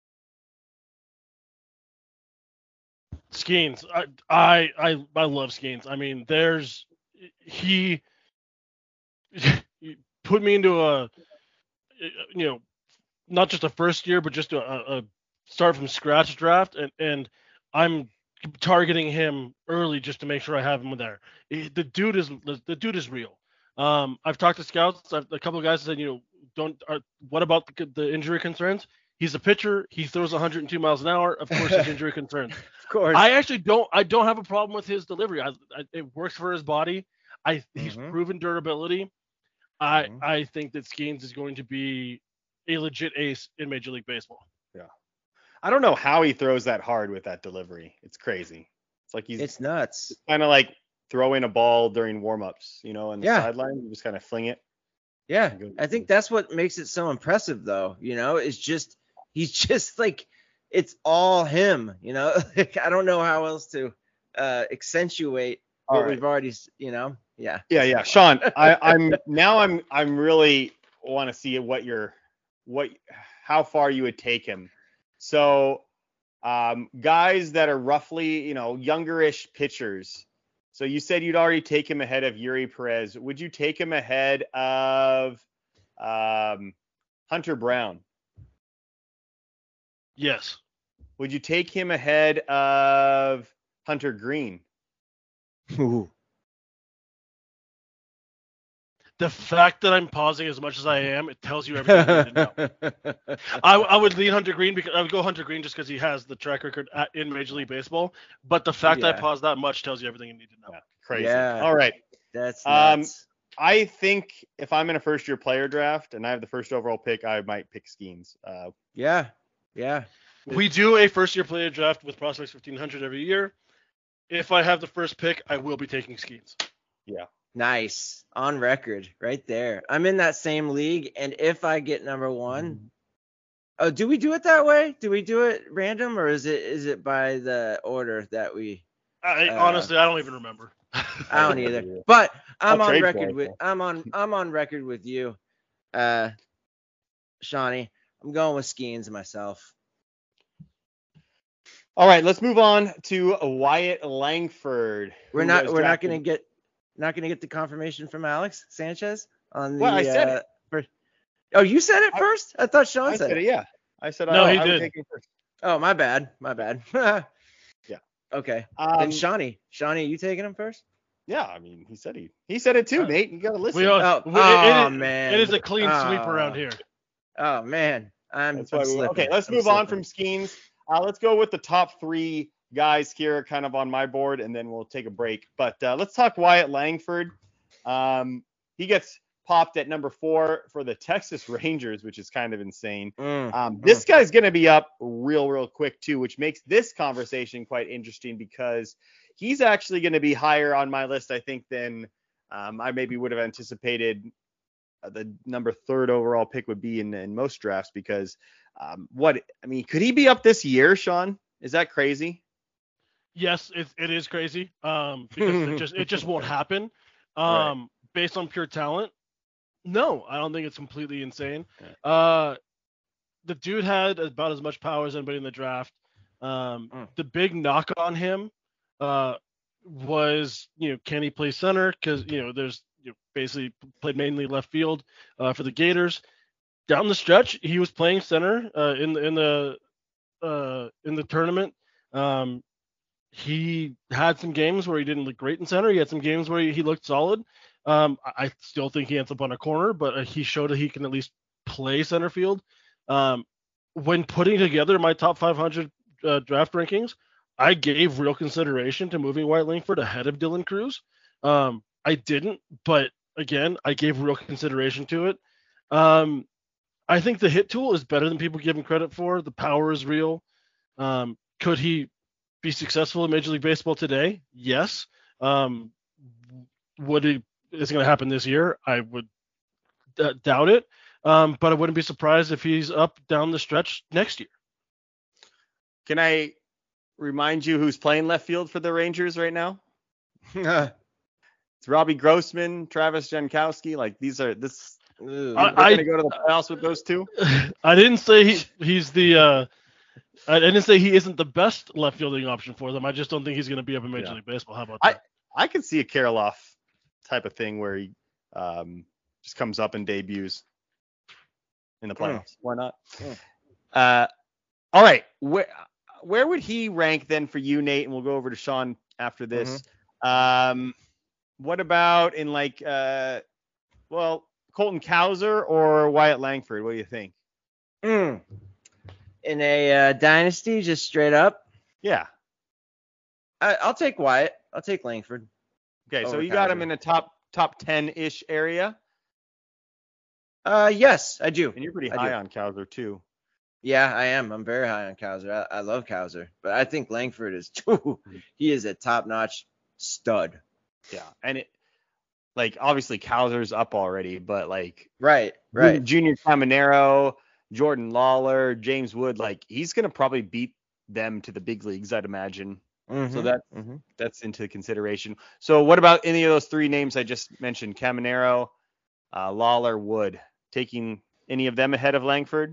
Skeens, I I I, I love Skeens. I mean, there's he, he put me into a, you know, not just a first year, but just a, a start from scratch draft, and and I'm targeting him early just to make sure I have him there. The dude is the dude is real. Um, I've talked to scouts. I've, a couple of guys said, you know, don't. Are, what about the, the injury concerns? He's a pitcher. He throws one hundred two miles an hour. Of course, there's injury concerns. Of course. I actually don't. I don't have a problem with his delivery. I, I, it works for his body. I he's mm-hmm. proven durability. I mm-hmm. I think that Skeens is going to be a legit ace in Major League Baseball. Yeah. I don't know how he throws that hard with that delivery. It's crazy. It's like he's. It's nuts. Kind of like throwing a ball during warm-ups, you know, on the yeah. sideline. You just kind of fling it. Yeah. I think that's what makes it so impressive, though. You know, it's just. He's just like, it's all him, you know. I don't know how else to uh, accentuate what right. we've already, you know. Yeah. Yeah, yeah. Sean, I, I'm now I'm I'm really want to see what you're, what, how far you would take him. So, um, guys that are roughly, you know, youngerish pitchers. So you said you'd already take him ahead of Yuri Perez. Would you take him ahead of um, Hunter Brown? Yes. Would you take him ahead of Hunter Green? Ooh. The fact that I'm pausing as much as I am, it tells you everything you need to know. I, I would lean Hunter Green because I would go Hunter Green just because he has the track record at, in Major League Baseball. But the fact yeah. that I paused that much tells you everything you need to know. Yeah, crazy. Yeah. All right. That's nuts. Um, I think if I'm in a first year player draft and I have the first overall pick, I might pick Skeens. Uh, yeah. Yeah. We do a first year player draft with Prospects fifteen hundred every year. If I have the first pick, I will be taking Skeens. Yeah. Nice. On record right there. I'm in that same league. And if I get number one, mm-hmm. oh, do we do it that way? Do we do it random or is it, is it by the order that we, I uh, honestly, I don't even remember. I don't either, but I'm I'll on record with, I'm on, I'm on record with you, uh, Shawnee. I'm going with Skeens myself. All right, let's move on to Wyatt Langford. We're not we're drafted. not gonna get not gonna get the confirmation from Alex Sanchez on the. Well, I said uh, it. First. Oh, you said it first? I thought Sean I said, said it. Yeah, I said no, I, he I did. would take him first. Oh, my bad, my bad. Yeah. Okay. Um, then Shawnee, Shawnee, you taking him first? Yeah, I mean, he said he he said it too, uh, Nate. You gotta listen. We all, oh, we, oh it, man, it is a clean oh. sweep around here. Oh man, I'm. That's I'm why we, okay, let's I'm move slipping. on from Skeens. Uh, let's go with the top three guys here, kind of on my board, and then we'll take a break. But uh, let's talk Wyatt Langford. Um, he gets popped at number four for the Texas Rangers, which is kind of insane. Mm, um, this mm. guy's going to be up real, real quick too, which makes this conversation quite interesting because he's actually going to be higher on my list, I think, than um, I maybe would have anticipated uh, the number third overall pick would be in, in most drafts because um, what, I mean, could he be up this year, Sean? Is that crazy? Yes, it, it is crazy um, because it just it just won't happen um, Right. based on pure talent. No, I don't think it's completely insane. Okay. Uh, the dude had about as much power as anybody in the draft. Um, Mm. The big knock on him uh, was, you know, can he play center? Because, you know, there's you know, basically played mainly left field uh, for the Gators. Down the stretch, he was playing center uh, in the in the uh, in the tournament. Um, he had some games where he didn't look great in center. He had some games where he, he looked solid. Um, I, I still think he ends up on a corner, but uh, he showed that he can at least play center field. Um, when putting together my top five hundred uh, draft rankings, I gave real consideration to moving Wyatt Langford ahead of Dylan Cruz. Um, I didn't, but again, I gave real consideration to it. Um, I think the hit tool is better than people give him credit for. The power is real. Um, could he be successful in Major League Baseball today? Yes. Um, would it is going to happen this year? I would d- doubt it. Um, but I wouldn't be surprised if he's up down the stretch next year. Can I remind you who's playing left field for the Rangers right now? It's Robbie Grossman, Travis Jankowski. Like these are this. Ooh. We're I- going to go to the playoffs with those two. I didn't say he, he's the. Uh, I didn't say he isn't the best left fielding option for them. I just don't think he's going to be up in Major Yeah. League Baseball. How about I- that? I could see a Kirilloff type of thing where he um, just comes up and debuts in the playoffs. Why not? Mm. Uh, all right. Where where would he rank then for you, Nate? And we'll go over to Sean after this. Um, what about in like, uh, well, Colton Cowser or Wyatt Langford? What do you think? Mm. In a uh, dynasty, just straight up, Yeah. I, I'll take Wyatt. I'll take Langford. Okay. So Over you got him Cowser. in a top top ten ish area, Uh, yes, I do. and you're pretty I high do. on Cowser too. Yeah, I am. I'm very high on Cowser. I, I love Cowser, but I think Langford is he is a top-notch stud. Yeah. And it like obviously Cowser's up already, but like Right, right. Junior Caminero, Jordan Lawler, James Wood, like he's gonna probably beat them to the big leagues, I'd imagine. Mhm, So that mhm. that's into consideration. So what about any of those three names I just mentioned? Caminero, uh, Lawler, Wood. Taking any of them ahead of Langford?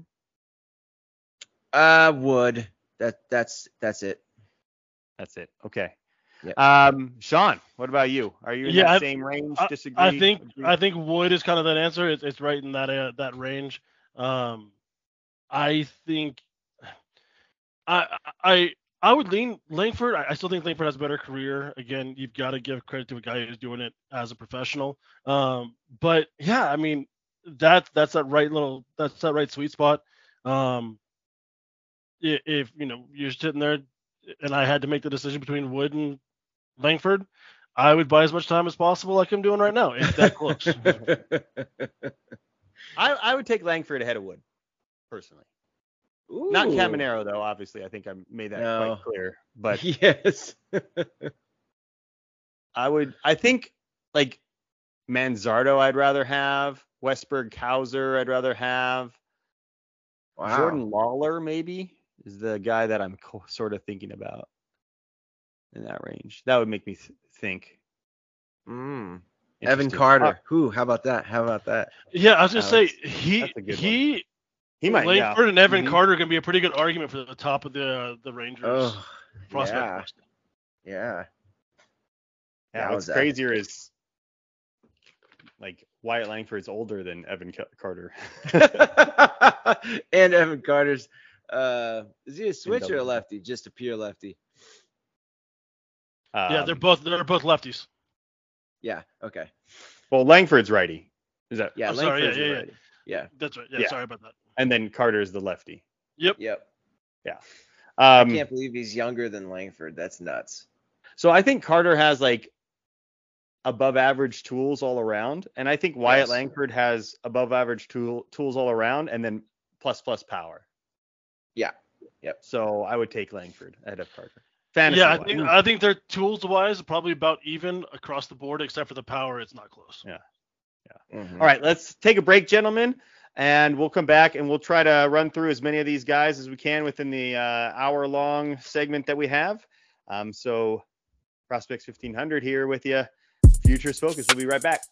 Uh, Wood. That that's that's it. That's it. Okay. Yep. Um, Sean, what about you? Are you in Yeah, that I- same range? I, Disagree? I think Agree? I think Wood is kind of that answer. It's, it's right in that uh, that range. Um, I think I I I would lean Langford. I, I still think Langford has a better career. Again, you've got to give credit to a guy who's doing it as a professional. Um, but yeah, I mean that that's that right little that's that right sweet spot. Um, i- if you know you're sitting there and I had to make the decision between Wood and Langford, I would buy as much time as possible like I'm doing right now. It's that close. I, I would take Langford ahead of Wood, personally. Not Ooh. Caminero, though. Obviously, I think I made that No. quite clear. But Yes. I would, I think, like Manzardo, I'd rather have. Westberg Cowser, I'd rather have. Wow. Jordan Lawler, maybe, is the guy that I'm co- sort of thinking about in that range. That would make me th- think. Mm. Evan Interesting. Carter. Uh, Who? How about that? How about that? Yeah, I was gonna Alex, say he that's a good he He might. Langford yeah. and Evan Mhm. Carter can be a pretty good argument for the top of the uh, the Rangers Oh, prospect yeah. list. Yeah. Yeah. What's Yowza. crazier is like Wyatt Langford's older than Evan Ca- Carter. And Evan Carter's, uh, is he a switch or a double. lefty? Just a pure lefty. Yeah, they're Um, both they're both lefties. Yeah. Okay. Well, Langford's righty. Is that? Yeah. I'm sorry, Langford's yeah, a yeah, yeah. righty. Yeah. That's right. Yeah, Yeah. sorry about that. And then Carter's the lefty. Yep. Yep. Um, I can't believe he's younger than Langford. That's nuts. So I think Carter has like above average tools all around, and I think Wyatt Yes. Langford has above average tool tools all around, and then plus plus power. Yeah. Yep. So I would take Langford ahead of Carter. Fantasy Yeah, I wise. think I think their tools wise probably about even across the board, except for the power. It's not close. Yeah. Mhm. All right, let's take a break, gentlemen, and we'll come back and we'll try to run through as many of these guys as we can within the uh, hour-long segment that we have. Um, so Prospects fifteen hundred here with you. Futures Focus. We'll be right back.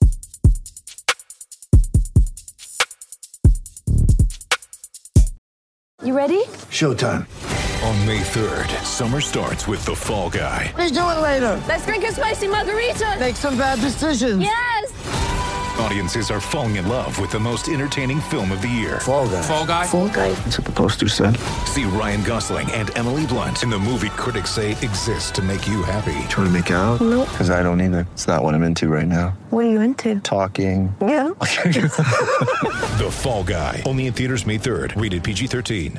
You ready? Showtime. On May third, summer starts with The Fall Guy. Let's do it later. Let's drink a spicy margarita. Make some bad decisions. Yes. Audiences are falling in love with the most entertaining film of the year. Fall guy. Fall Guy. Fall guy. That's what the poster said. See Ryan Gosling and Emily Blunt in the movie critics say exists to make you happy. Trying to make it out? Nope. Because I don't either. It's not what I'm into right now. What are you into? Talking. Yeah. The Fall Guy. Only in theaters May third. Rated P G thirteen.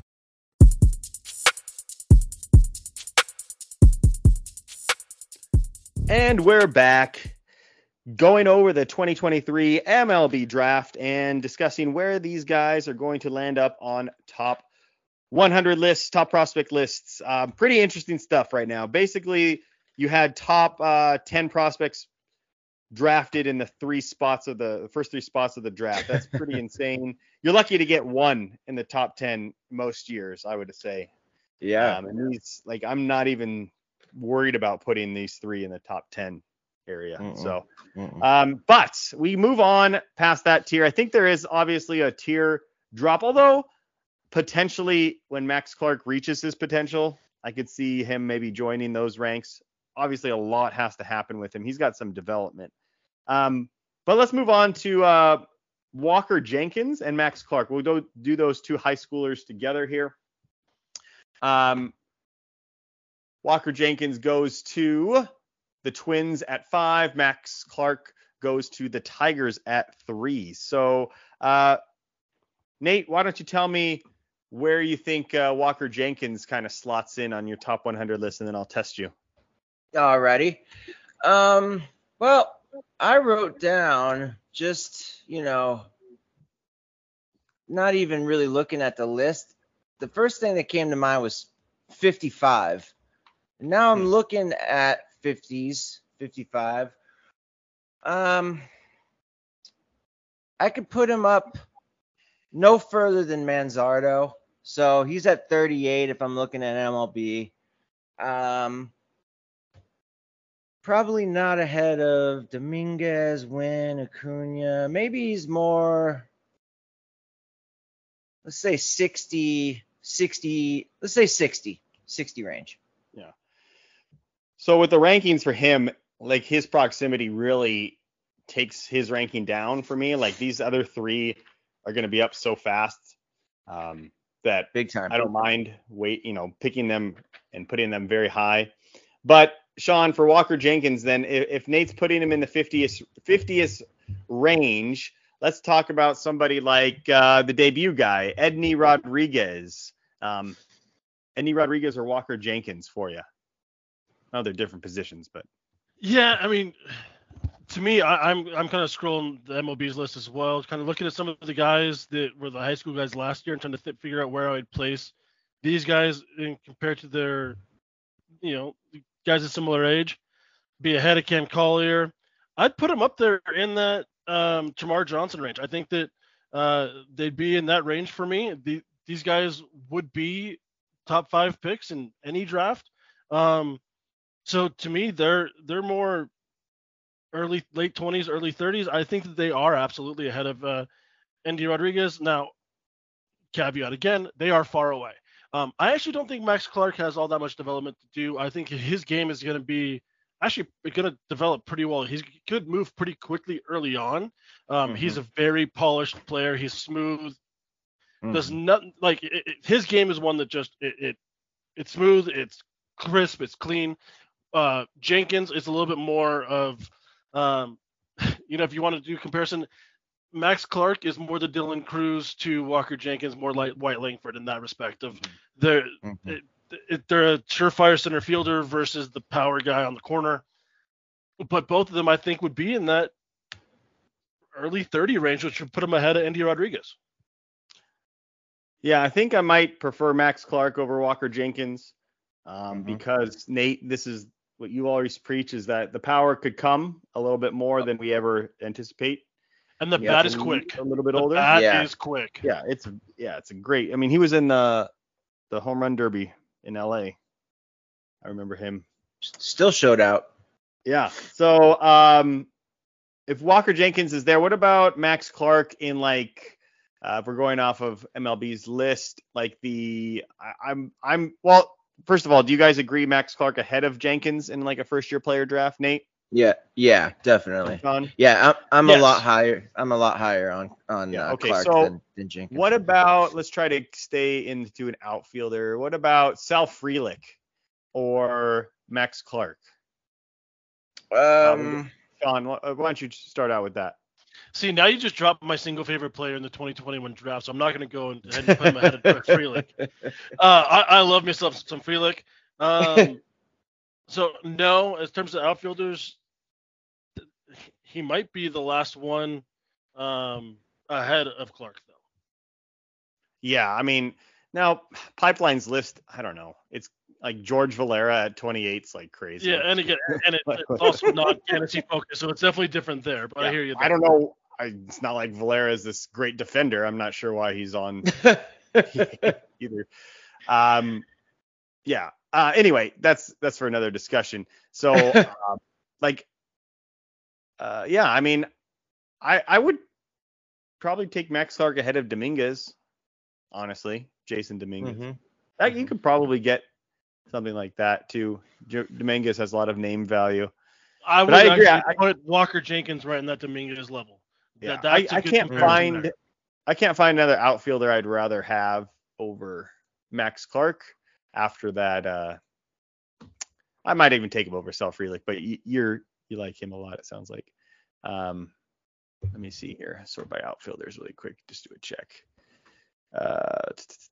And we're back going over the twenty twenty-three M L B draft and discussing where these guys are going to land up on top one hundred lists, top prospect lists. Um, pretty interesting stuff right now. Basically, you had top uh, ten prospects drafted in the three spots of the, the first three spots of the draft. That's pretty insane. You're lucky to get one in the top ten most years, I would say. Yeah. Um, and these, like, I'm not even worried about putting these three in the top ten area. Mm-mm. So, Mm-mm. um, but we move on past that tier. I think there is obviously a tier drop, although potentially when Max Clark reaches his potential, I could see him maybe joining those ranks. Obviously, a lot has to happen with him. He's got some development. Um, but let's move on to uh, Walker Jenkins and Max Clark. We'll do, do those two high schoolers together here. Um, Walker Jenkins goes to the Twins at five. Max Clark goes to the Tigers at three. So, uh, Nate, why don't you tell me where you think uh, Walker Jenkins kind of slots in on your top one hundred list, and then I'll test you. Alrighty. Um, well, I wrote down just, you know, not even really looking at the list. The first thing that came to mind was fifty-five. And now I'm looking at fifties, fifty-five. Um, I could put him up no further than Manzardo. So he's at thirty-eight if I'm looking at M L B. Um, probably not ahead of Dominguez, Wynn, Acuna. Maybe he's more, let's say sixty, sixty, let's say sixty, sixty range. Yeah. So with the rankings for him, like his proximity really takes his ranking down for me. Like these other three are going to be up so fast um, that Big time. I don't mind wait, you know, picking them and putting them very high. But Sean, for Walker Jenkins, then if, if Nate's putting him in the fiftieth, fiftieth range, let's talk about somebody like uh, the debut guy, Edney Rodriguez. Um, Edney Rodriguez or Walker Jenkins for you? Oh, they're different positions, but Yeah, I mean, to me, I, I'm I'm kind of scrolling the M L B's list as well, kind of looking at some of the guys that were the high school guys last year and trying to th- figure out where I would place these guys in compared to their, you know, guys of similar age, be ahead of Cam Collier. I'd put them up there in that um, Tamar Johnson range. I think that uh, they'd be in that range for me. The, these guys would be top five picks in any draft. Um, so to me, they're they're more early, late twenties, early thirties. I think that they are absolutely ahead of uh, Endy Rodriguez. Now, caveat again, they are far away. Um, I actually don't think Max Clark has all that much development to do. I think his game is going to be actually going to develop pretty well. He could move pretty quickly early on. Um, mm-hmm. He's a very polished player. He's smooth. Mm-hmm. Does not like it, it, his game is one that just it, it it's smooth, it's crisp, it's clean. Uh, Jenkins is a little bit more of, um, you know, if you want to do comparison, Max Clark is more the Dylan Cruz to Walker Jenkins, more like White Langford in that respect. Of they're mm-hmm. it, it, they're a surefire center fielder versus the power guy on the corner. But both of them, I think, would be in that early thirty range, which would put them ahead of Andy Rodriguez. Yeah, I think I might prefer Max Clark over Walker Jenkins um, mm-hmm. because, Nate, this is what you always preach, is that the power could come a little bit more than we ever anticipate. And the yeah, bat is quick. A little bit the older. The bat yeah. is quick. Yeah, it's yeah, it's a great. I mean, he was in the the home run derby in L A. I remember him. Still showed out. Yeah. So, um, if Walker Jenkins is there, what about Max Clark in like? Uh, if we're going off of M L B's list, like the I, I'm I'm well. First of all, do you guys agree Max Clark ahead of Jenkins in like a first year player draft, Nate? Yeah, yeah, definitely. Sean? Yeah, I'm I'm yes. a lot higher. I'm a lot higher on on yeah, uh, okay, Clark so than, than Jenkins. What about, let's try to stay into an outfielder. What about Sal Frelick or Max Clark? Um, um Sean, why don't you start out with that? See, now you just dropped my single favorite player in the twenty twenty-one draft, so I'm not going to go ahead and put him ahead of Frelick. Uh, I, I love myself some Frelick. Um, so, no, in terms of outfielders, he might be the last one um, ahead of Clark, though. Yeah, I mean, now Pipeline's list, I don't know. It's like George Valera at twenty-eight is like crazy. Yeah, and again, and it, it's also not fantasy focused, so it's definitely different there. But yeah, I hear you there. I don't know. I, it's not like Valera is this great defender. I'm not sure why he's on either. Um, yeah. Uh, anyway, that's that's for another discussion. So, uh, like, uh, yeah, I mean, I I would probably take Max Clark ahead of Dominguez. Honestly, Jason Dominguez. Mm-hmm. That, you could probably get something like that too. J- Dominguez has a lot of name value. I would I agree. actually I, put Walker Jenkins right in that Dominguez level. Yeah, that, I, I can't find there. I can't find another outfielder I'd rather have over Max Clark. After that, uh, I might even take him over Sal Frelick, but y- you're you like him a lot. It sounds like. Um, let me see here. Sort by outfielders really quick. Just do a check. Uh,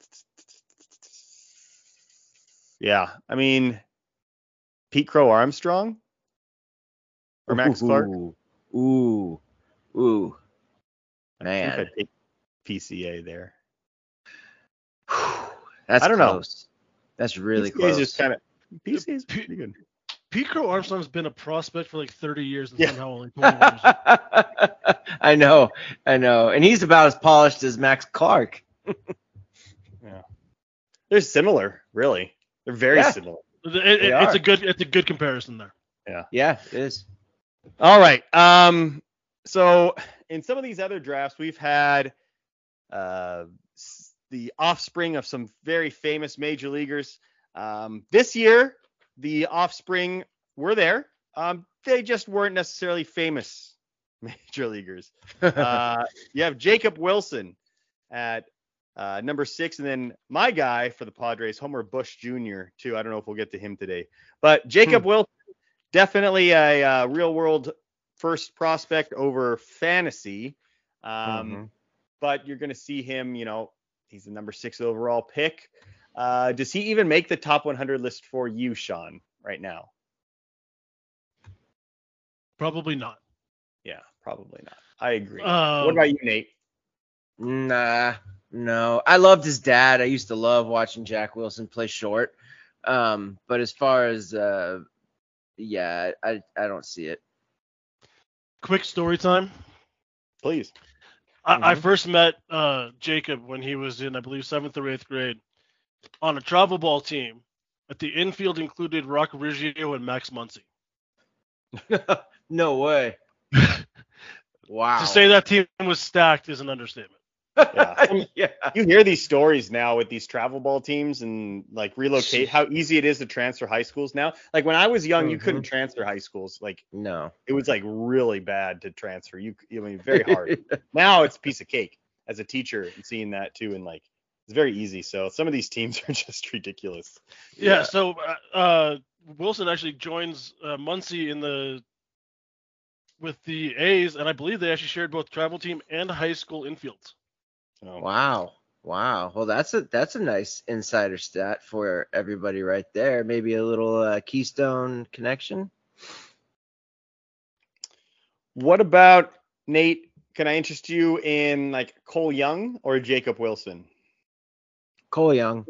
yeah, I mean, Pete Crow Armstrong or Max ooh, Clark. Ooh, ooh, man. I think I'd take P C A there. That's I don't close. know. That's really P C A's close. Just kind of P C A's pretty good. Pete Crow Armstrong's been a prospect for like thirty years and yeah. somehow only twenty years. I know, I know, and he's about as polished as Max Clark. Yeah, they're similar, really. They're very yeah. similar. It, it, it's are. a good, it's a good comparison there. Yeah, yeah, it is. All right. Um, so in some of these other drafts, we've had uh the offspring of some very famous major leaguers. Um, this year, the offspring were there. Um, they just weren't necessarily famous major leaguers. Uh, you have Jacob Wilson at uh, number six, and then my guy for the Padres, Homer Bush Junior too. I don't know if we'll get to him today, but Jacob hmm. Wilson, definitely a uh, real world first prospect over fantasy. Um, mm-hmm. But you're going to see him, you know, he's the number six overall pick. Uh, does he even make the top one hundred list for you, Sean, right now? Probably not. Yeah, probably not. I agree. Um, what about you, Nate? Nah, no. I loved his dad. I used to love watching Jack Wilson play short. Um, but as far as, uh, yeah, I, I don't see it. Quick story time. Please. I, mm-hmm. I first met uh, Jacob when he was in, I believe, seventh or eighth grade on a travel ball team. At the infield included Rock Riggio and Max Muncy. No way. Wow. To say that team was stacked is an understatement. Yeah. yeah. You hear these stories now with these travel ball teams and like relocate, how easy it is to transfer high schools now. Like when I was young, you couldn't Mhm. transfer high schools. Like No. it was like really bad to transfer. You, I mean, very hard. Now it's a piece of cake as a teacher and seeing that too. And like, it's very easy. So some of these teams are just ridiculous. Yeah. Yeah. So uh, uh, Wilson actually joins uh, Muncie in the with the A's, and I believe they actually shared both travel team and high school infields. So, Wow. Wow. Well, that's a that's a nice insider stat for everybody right there. Maybe a little uh, Keystone connection. what about Nate? Can I interest you in like Cole Young or Jacob Wilson? Cole Young.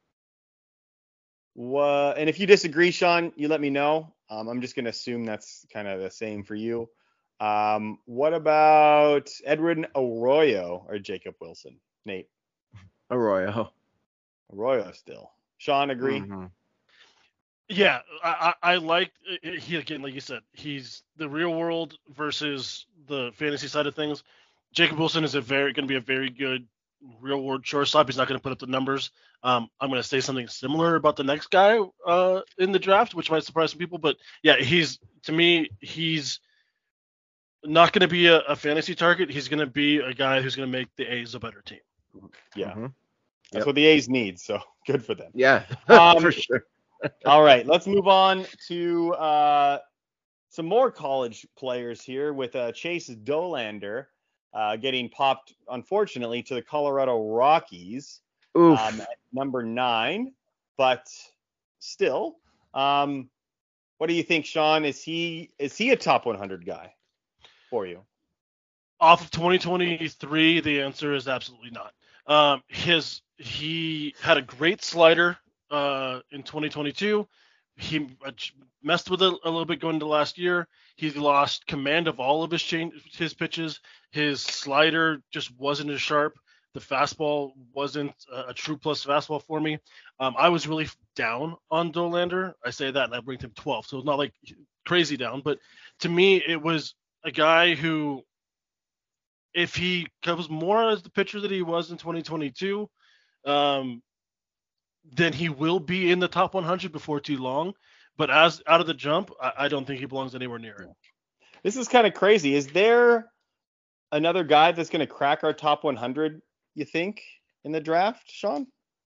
What? And if you disagree, Sean, you let me know. Um, I'm just gonna assume that's kind of the same for you. Um, what about Edwin Arroyo or Jacob Wilson? Nate, Arroyo. Arroyo still. Sean, agree? Mhm. Yeah, I, I I like he again, like you said, he's the real world versus the fantasy side of things. Jacob Wilson is a very going to be a very good real world shortstop. He's not going to put up the numbers. Um, I'm going to say something similar about the next guy uh, in the draft, which might surprise some people. But yeah, he's to me, he's not going to be a, a fantasy target. He's going to be a guy who's going to make the A's a better team. Yeah, Mhm. that's Yep. what the A's need. So good for them. Yeah. Um, for sure. All right, let's move on to uh, some more college players here with uh, Chase Dolander uh, getting popped, unfortunately, to the Colorado Rockies Oof. um, at number nine. But still, um, what do you think, Sean? Is he is he a top one hundred guy for you? Off of twenty twenty-three, the answer is absolutely not. Um, his he had a great slider uh, in twenty twenty-two. He uh, messed with it a little bit going into last year. He lost command of all of his change, his pitches. His slider just wasn't as sharp. The fastball wasn't a, a true plus fastball for me. Um, I was really down on Dolander. I say that, and I ranked him twelve, so it's not like crazy down. But to me, it was a guy who, if he comes more as the pitcher that he was in twenty twenty-two, um, then he will be in the top one hundred before too long. But as out of the jump, I, I don't think he belongs anywhere near it. This is kind of crazy. Is there another guy that's going to crack our top one hundred, you think, in the draft, Sean?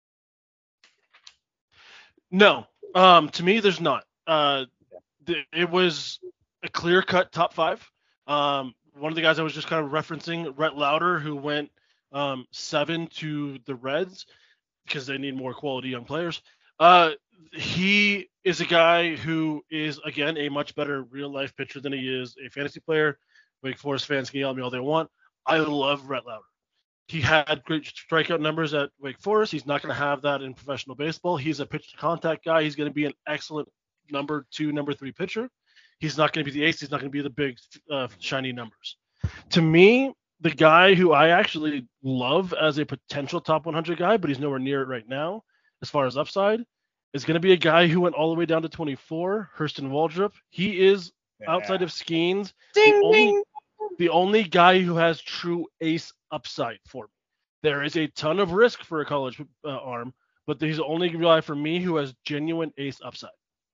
No, um, to me, there's not. Uh, th- it was a clear-cut top five. Um, one of the guys I was just kind of referencing, Rhett Lauder, who went um, seven to the Reds because they need more quality young players. Uh, he is a guy who is, again, a much better real-life pitcher than he is a fantasy player. Wake Forest fans can yell at me all they want. I love Rhett Lauder. He had great strikeout numbers at Wake Forest. He's not going to have that in professional baseball. He's a pitch-to-contact guy. He's going to be an excellent number two, number three pitcher. He's not going to be the ace. He's not going to be the big, uh, shiny numbers. To me, the guy who I actually love as a potential top one hundred guy, but he's nowhere near it right now as far as upside, is going to be a guy who went all the way down to twenty-four, Hurston Waldrop. He is, outside of Skeens, Ding, the only, ding. the only guy who has true ace upside for me. There is a ton of risk for a college uh, arm, but he's the only guy for me who has genuine ace upside.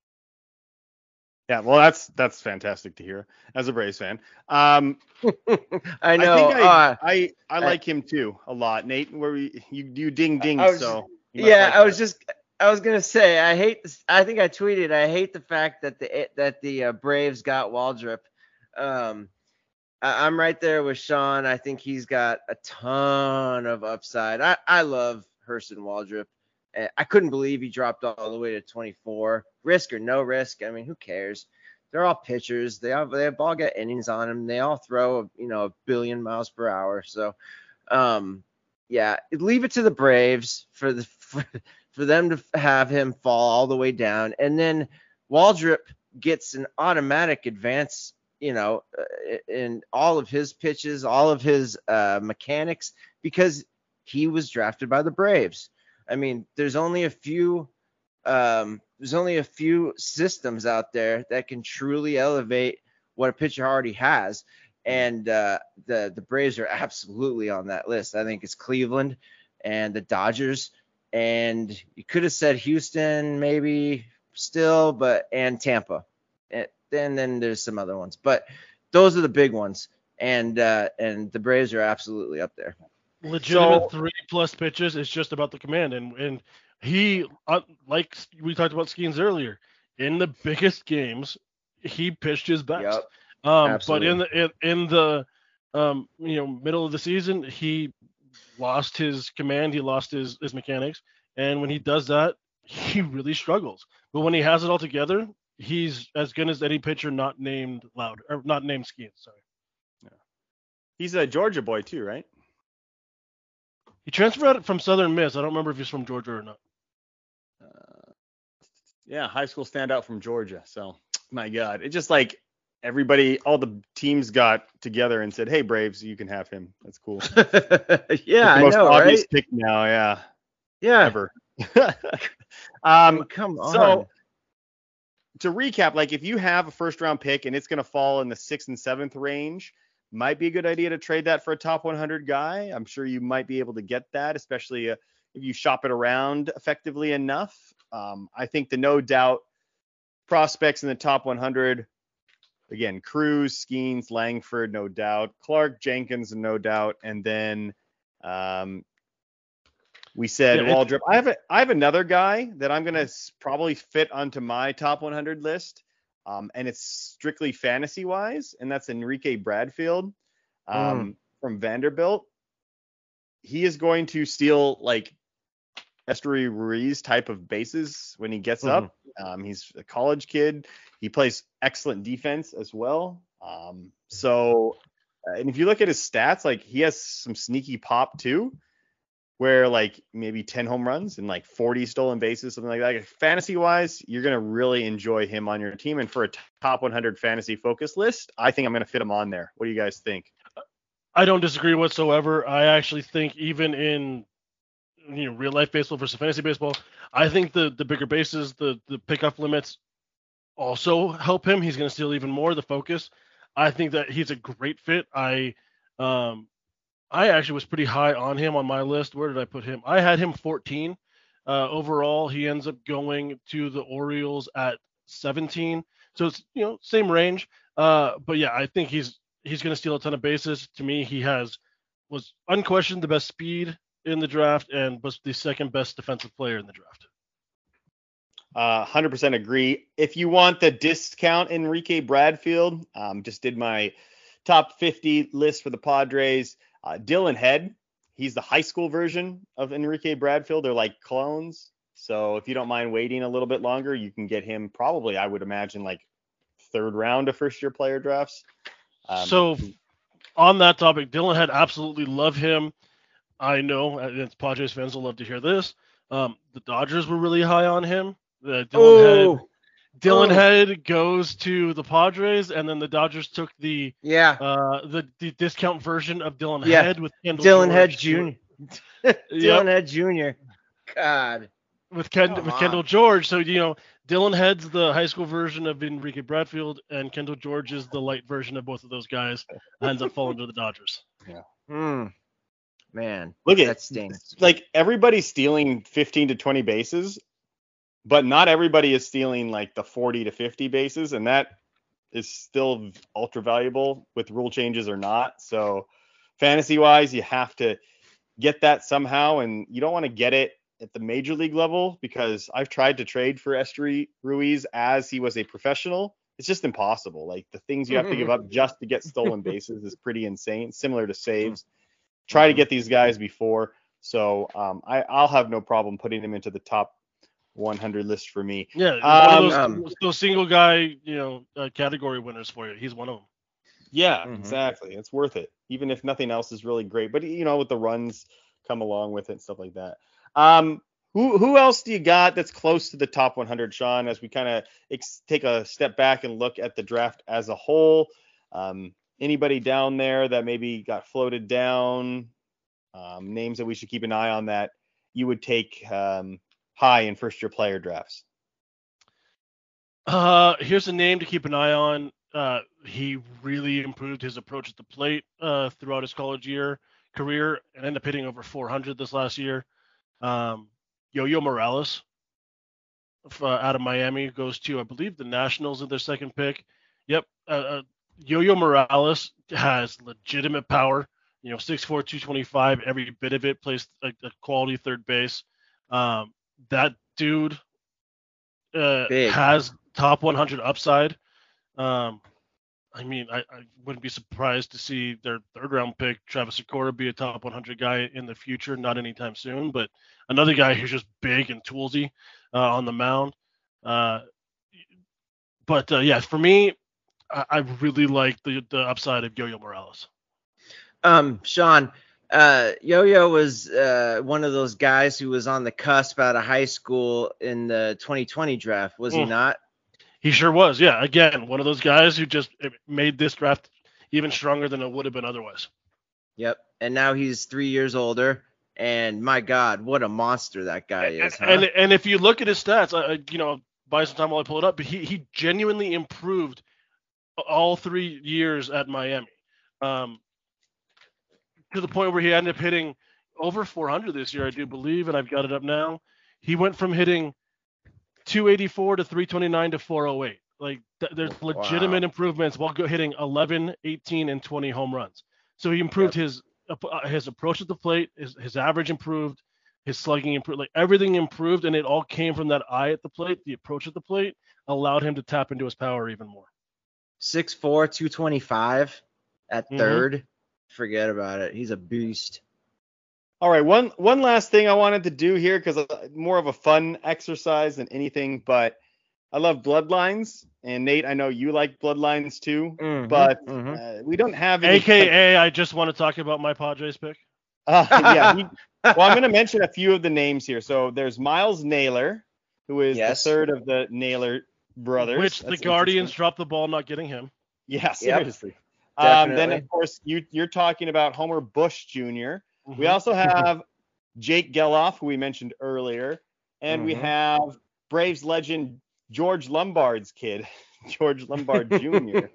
Yeah, well, that's that's fantastic to hear as a Braves fan. Um, I know. I think I, uh, I, I like him too a lot, Nate. Where we, you you ding ding, I was so you must yeah, like I was that. just I was gonna say I hate this. I think I tweeted I hate the fact that the that the uh, Braves got Waldrop. Um, I, I'm right there with Sean. I think he's got a ton of upside. I I love Hurston Waldrop. Uh, I couldn't believe he dropped all the way to twenty-four. Risk or no risk, I mean, who cares? They're all pitchers. They all they all got innings on them. They all throw you know a billion miles per hour. So, um, yeah, leave it to the Braves for the for, for them to have him fall all the way down, and then Waldrop gets an automatic advance. You know, uh, in all of his pitches, all of his uh, mechanics, because he was drafted by the Braves. I mean, there's only a few. Um, there's only a few systems out there that can truly elevate what a pitcher already has. And uh, the the Braves are absolutely on that list. I think it's Cleveland and the Dodgers, and you could have said Houston maybe still, but and Tampa, and then then there's some other ones, but those are the big ones, and uh, and the Braves are absolutely up there. Legitimate So- three plus pitches. It's just about the command, and and he uh, like we talked about Skeens earlier. In the biggest games, he pitched his best. Yep. Um, but Absolutely. in the in, in the um, you know middle of the season, he lost his command, he lost his, his mechanics, and when he does that, he really struggles. But when he has it all together, he's as good as any pitcher not named Loud or not named Skeens. Sorry, He's a Georgia boy too, right? he transferred out from Southern Miss. I don't remember if he's from Georgia or not. Yeah, high school standout from Georgia. So, my God, it's just like everybody, all the teams got together and said, "Hey, Braves, you can have him. That's cool." Yeah, I Most know, obvious right? pick now, yeah, Yeah. ever. I um, mean, come on. so to recap, like if you have a first round pick and it's going to fall in the sixth and seventh range, might be a good idea to trade that for a top one hundred guy. I'm sure you might be able to get that, especially uh, if you shop it around effectively enough. Um, I think the no doubt prospects in the top one hundred, again, Cruz, Skeens, Langford, no doubt, Clark, Jenkins, no doubt, and then um, we said Yeah, Waldrop. I have a, I have another guy that I'm gonna s- probably fit onto my top one hundred list, um, and it's strictly fantasy wise, and that's Enrique Bradfield um, from Vanderbilt. He is going to steal like Esteury Ruiz type of bases when he gets up. Um, he's a college kid. He plays excellent defense as well. Um, so, uh, and if you look at his stats, like he has some sneaky pop too, where like maybe ten home runs and like forty stolen bases, something like that. Like, fantasy wise, you're going to really enjoy him on your team. And for a t- top one hundred fantasy focus list, I think I'm going to fit him on there. What do you guys think? I don't disagree whatsoever. I actually think even in you know real life baseball versus fantasy baseball, I think the the bigger bases, the the pickup limits also help him. He's going to steal even more the focus. I think that he's a great fit. I um I actually was pretty high on him on my list. Where did I put him? I had him fourteen. Uh, overall, he ends up going to the Orioles at seventeen. So it's you know same range. Uh, but yeah, I think he's he's going to steal a ton of bases. To me, he has was unquestioned the best speed in the draft and was the second best defensive player in the draft. Uh, one hundred percent agree. If you want the discount Enrique Bradfield, um, just did my top fifty list for the Padres. Uh, Dylan Head, he's the high school version of Enrique Bradfield. They're like clones. So if you don't mind waiting a little bit longer, you can get him probably, I would imagine, like third round of first year player drafts. Um, so on that topic, Dylan Head, absolutely love him. I know, and Padres fans will love to hear this. Um, the Dodgers were really high on him. The Dylan Oh, Head, Dylan oh. Head goes to the Padres, and then the Dodgers took the Yeah. uh the, the discount version of Dylan Yeah. Head with Kendall Dylan George Head to- Junior Yep. Dylan Head Junior God. with Ken, Come with on. Kendall George. So you know, Dylan Head's the high school version of Enrique Bradfield, and Kendall George is the light version of both of those guys. Ends up falling to the Dodgers. Hmm. Man, Look at that stings. like everybody's stealing fifteen to twenty bases, but not everybody is stealing like the forty to fifty bases, and that is still ultra valuable with rule changes or not. So fantasy wise, you have to get that somehow, and you don't want to get it at the major league level because I've tried to trade for Esteury Ruiz as he was a professional. It's just impossible. Like the things you have to give up just to get stolen bases is pretty insane, similar to saves. Try to get these guys before. So um, I, I'll have no problem putting him into the top one hundred list for me. Yeah, one Um, of those, um, those single guy, you know, uh, category winners for you. He's one of them. Yeah, Mhm. exactly. It's worth it, even if nothing else is really great. But you know, with the runs come along with it and stuff like that. Um, who who else do you got that's close to the top one hundred, Sean? As we kind of ex- take a step back and look at the draft as a whole. Um, anybody down there that maybe got floated down? Um, names that we should keep an eye on that you would take um, high in first year player drafts. Uh, here's a name to keep an eye on. Uh, he really improved his approach at the plate uh, throughout his college year career and ended up hitting over four hundred this last year. Um, Yo-Yo Morales uh, out of Miami goes to, I believe, the Nationals in their second pick. Yep. Uh, uh, Yo-Yo Morales has legitimate power. You know, six four, two twenty-five, every bit of it, plays a, a quality third base. Um, that dude uh, has top one hundred upside. Um, I mean, I, I wouldn't be surprised to see their third round pick, Travis Sakura, be a top one hundred guy in the future, not anytime soon, but another guy who's just big and toolsy uh, on the mound. Uh, but uh, yeah, for me, I, I really like the, the upside of Yo-Yo Morales. Um, Sean, uh, Yo-Yo was uh, one of those guys who was on the cusp out of high school in the twenty twenty draft, was Mm. he not? He sure was. Yeah, again, one of those guys who just made this draft even stronger than it would have been otherwise. Yep. And now he's three years older, and my God, what a monster that guy is. Huh? And and if you look at his stats, I, you know, buy some time while I pull it up, but he he genuinely improved all three years at Miami. Um, to the point where he ended up hitting over four hundred this year, I do believe, and I've got it up now. He went from hitting two eighty-four to three twenty-nine to four oh eight. Like th- there's legitimate Wow. improvements while go hitting eleven, eighteen, and twenty home runs. So he improved Yep. his uh, his approach at the plate, his his average improved, his slugging improved, like everything improved, and it all came from that eye at the plate. The approach at the plate allowed him to tap into his power even more. six four, two twenty-five at Mhm. third. Forget about it. He's a beast. All right, one one last thing I wanted to do here because more of a fun exercise than anything, but I love Bloodlines, and Nate, I know you like Bloodlines too, Mhm, but mhm. uh, we don't have any. A K A, I just want to talk about my Padres pick. Uh, yeah. We, well, I'm going to mention a few of the names here. So there's Miles Naylor, who is Yes. the third of the Naylor brothers. Which the That's Guardians interesting. dropped the ball not getting him. Yeah, seriously. Um, then Definitely. of course you you're talking about Homer Bush Junior We Mhm. also have Jake Geloff, who we mentioned earlier, and we Mhm. have Braves legend George Lombard's kid, George Lombard Junior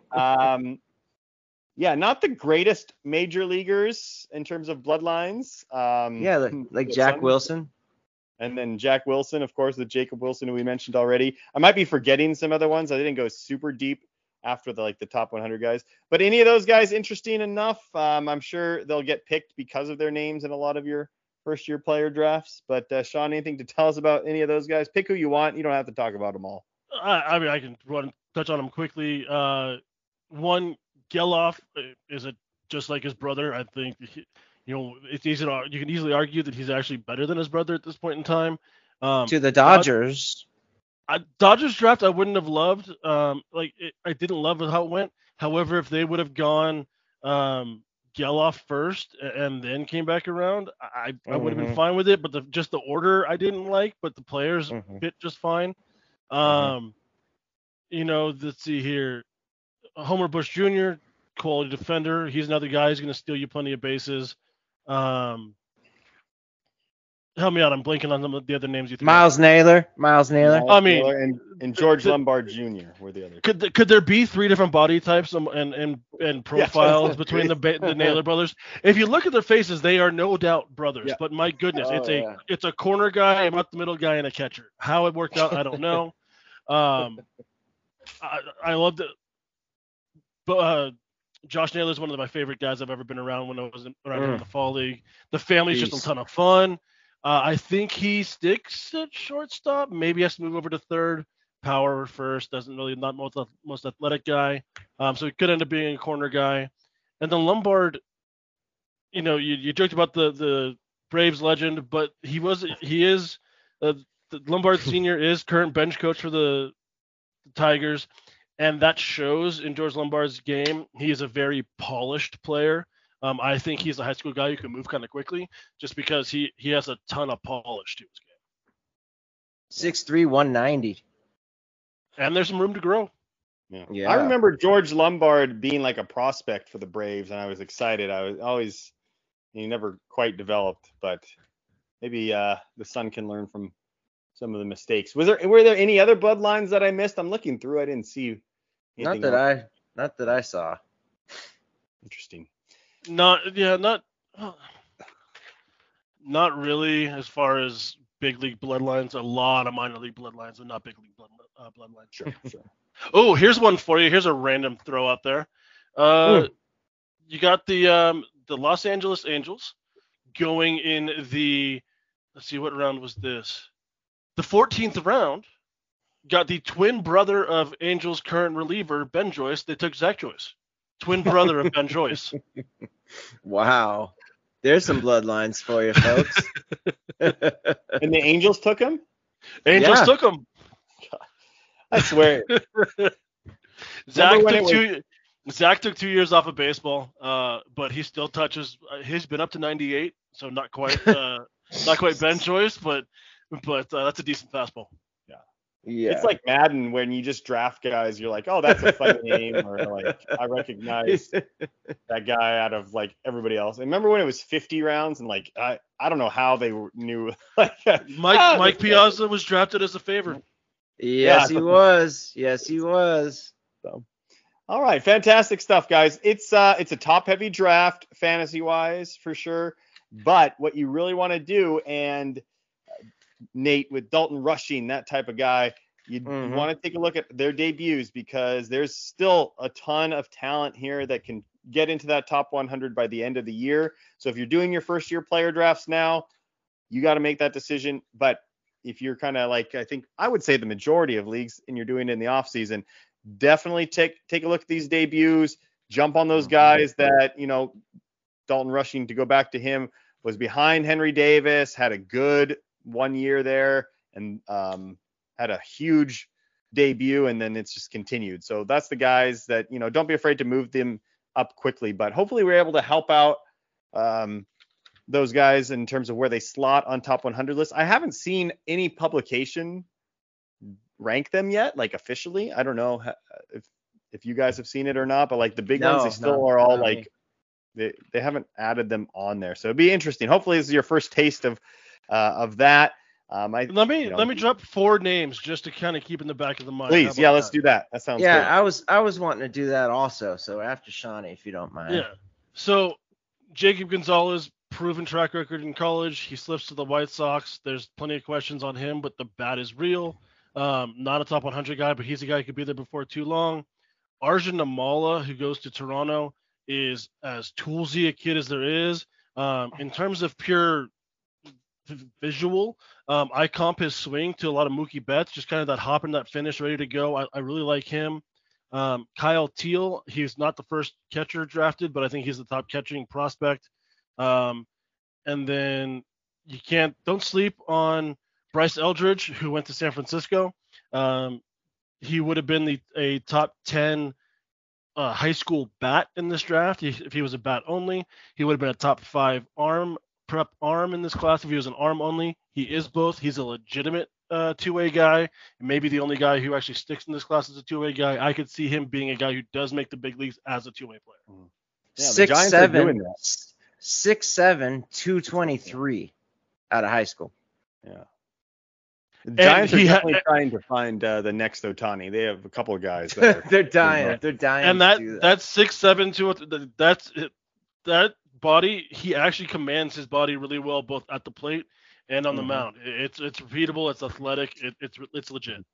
Um, yeah, not the greatest major leaguers in terms of bloodlines. Um, Yeah, like, like the Jack son- Wilson. And then Jack Wilson, of course, the Jacob Wilson who we mentioned already. I might be forgetting some other ones. I didn't go super deep after the like the top one hundred guys. But any of those guys interesting enough? Um, I'm sure they'll get picked because of their names in a lot of your first year player drafts. But uh, Sean, anything to tell us about any of those guys? Pick who you want. You don't have to talk about them all. I, I mean, I can run touch on him quickly. Uh, one, Geloff is a just like his brother. I think he, you know it's easy to, you can easily argue that he's actually better than his brother at this point in time. Um, To the Dodgers. I, Dodgers draft I wouldn't have loved. Um, like it, I didn't love how it went. However, if they would have gone um, Geloff first and then came back around, I, I would have been Mhm. fine with it. But the, just the order I didn't like, but the players Mhm. fit just fine. Um, you know, let's see here. Homer Bush Junior, quality defender. He's another guy who's going to steal you plenty of bases. Um, help me out. I'm blanking on some of the other names you threw out. Miles Naylor. Miles Naylor. I mean, Miller and, and George the- Lombard Junior were the other. Could th- could there be three different body types and and and, and profiles between the ba- the Naylor brothers? If you look at their faces, they are no doubt brothers. Yeah. But my goodness, Oh, it's a yeah. it's a corner guy, a up the middle guy, and a catcher. How it worked out, I don't know. Um, I I loved it. But uh, Josh Naylor is one of my favorite guys I've ever been around when I was in, around him in Mm. the fall league. The family's just Beast. a ton of fun. Uh, I think he sticks at shortstop. Maybe has to move over to third. Power first. Doesn't really not most most athletic guy. Um, so he could end up being a corner guy. And then Lombard, you know, you, you joked about the the Braves legend, but he was he is uh, the Lombard Senior is current bench coach for the, the Tigers, and that shows in George Lombard's game. He is a very polished player. Um, I think he's a high school guy who can move kind of quickly, just because he he has a ton of polish to his game, six three, one ninety. and there's some room to grow. Yeah. Yeah. I remember George Lombard being like a prospect for the Braves, and I was excited. I was always, he never quite developed, but maybe uh, the son can learn from some of the mistakes. Was there, were there any other bloodlines that I missed? I'm looking through. I didn't see Not Anything that else? I, not that I saw. Interesting. Not yeah, not not really as far as big league bloodlines. A lot of minor league bloodlines, but not big league blood, uh, bloodlines. Sure, sure. Oh, here's one for you. Here's a random throw out there. Uh, Hmm. You got the um, the Los Angeles Angels going in the, let's see, what round was this? The fourteenth round. Got the twin brother of Angels' current reliever, Ben Joyce. They took Zach Joyce. Twin brother of Ben Joyce. Wow. There's some bloodlines for you, folks. And the Angels took him? Angels Yeah. took him. I swear. Zach when took it two. Zach took two years off of baseball, uh, but he still touches. Uh, he's been up to ninety-eight, so not quite, uh, not quite Ben Joyce, but but uh, that's a decent fastball. Yeah. It's like Madden when you just draft guys. You're like, oh, that's a funny name, or like I recognize that guy out of like everybody else. And remember when it was fifty rounds and like I I don't know how they were- knew. Like, Mike ah, Mike this guy. Piazza was drafted as a favorite. Yes, Yeah. he was. Yes, he was. All right, fantastic stuff, guys. It's uh it's a top heavy draft fantasy wise for sure. But what you really want to do, and Nate with Dalton Rushing, that type of guy, you, Mhm. you want to take a look at their debuts because there's still a ton of talent here that can get into that top one hundred by the end of the year. So if you're doing your first year player drafts now, you got to make that decision. But if you're kind of like, I think I would say the majority of leagues and you're doing it in the off season, definitely take take a look at these debuts, jump on those guys that, you know, Dalton Rushing, to go back to him, was behind Henry Davis, had a good one year there, and um, had a huge debut, and then it's just continued. So that's the guys that, you know, don't be afraid to move them up quickly, but hopefully we're able to help out um, those guys in terms of where they slot on top one hundred lists. I haven't seen any publication rank them yet, like officially. I don't know if if you guys have seen it or not, but like the big No, ones, they still no, are all not like me. they, they haven't added them on there. So it'd be interesting. Hopefully this is your first taste of uh, of that. Um, I, Let me you know, let me drop four names just to kind of keep in the back of the mind. How please, about yeah, let's that? do that. That sounds Yeah, great. I was I was wanting to do that also. So after Shawnee, if you don't mind. Yeah. So Jacob Gonzalez, proven track record in college. He slips to the White Sox. There's plenty of questions on him, but the bat is real. Um, not a top one hundred guy, but he's a guy who could be there before too long. Arjun Namala, who goes to Toronto, is as toolsy a kid as there is. Um, in terms of pure v- visual, um, I comp his swing to a lot of Mookie Betts, just kind of that hop and that finish, ready to go. I, I really like him. Um, Kyle Teal, he's not the first catcher drafted, but I think he's the top catching prospect. Um, and then you can't don't sleep on Bryce Eldridge, who went to San Francisco. Um, he would have been the a top ten uh, high school bat in this draft. He, if he was a bat only, he would have been a top five arm prep arm in this class. If he was an arm only, he is both. He's a legitimate uh, two-way guy. Maybe the only guy who actually sticks in this class as a two-way guy. I could see him being a guy who does make the big leagues as a two-way player. Yeah, the six Giants are doing seven, that. s- six seven, two twenty three out of high school. Yeah. The Giants are he ha- definitely trying to find uh, the next Otani. They have a couple of guys that are They're dying. They're dying. And to that do that. that's six seven two. That's that body. He actually commands his body really well, both at the plate and on the Mhm. mound. It's it's repeatable. It's athletic. It, it's it's legit.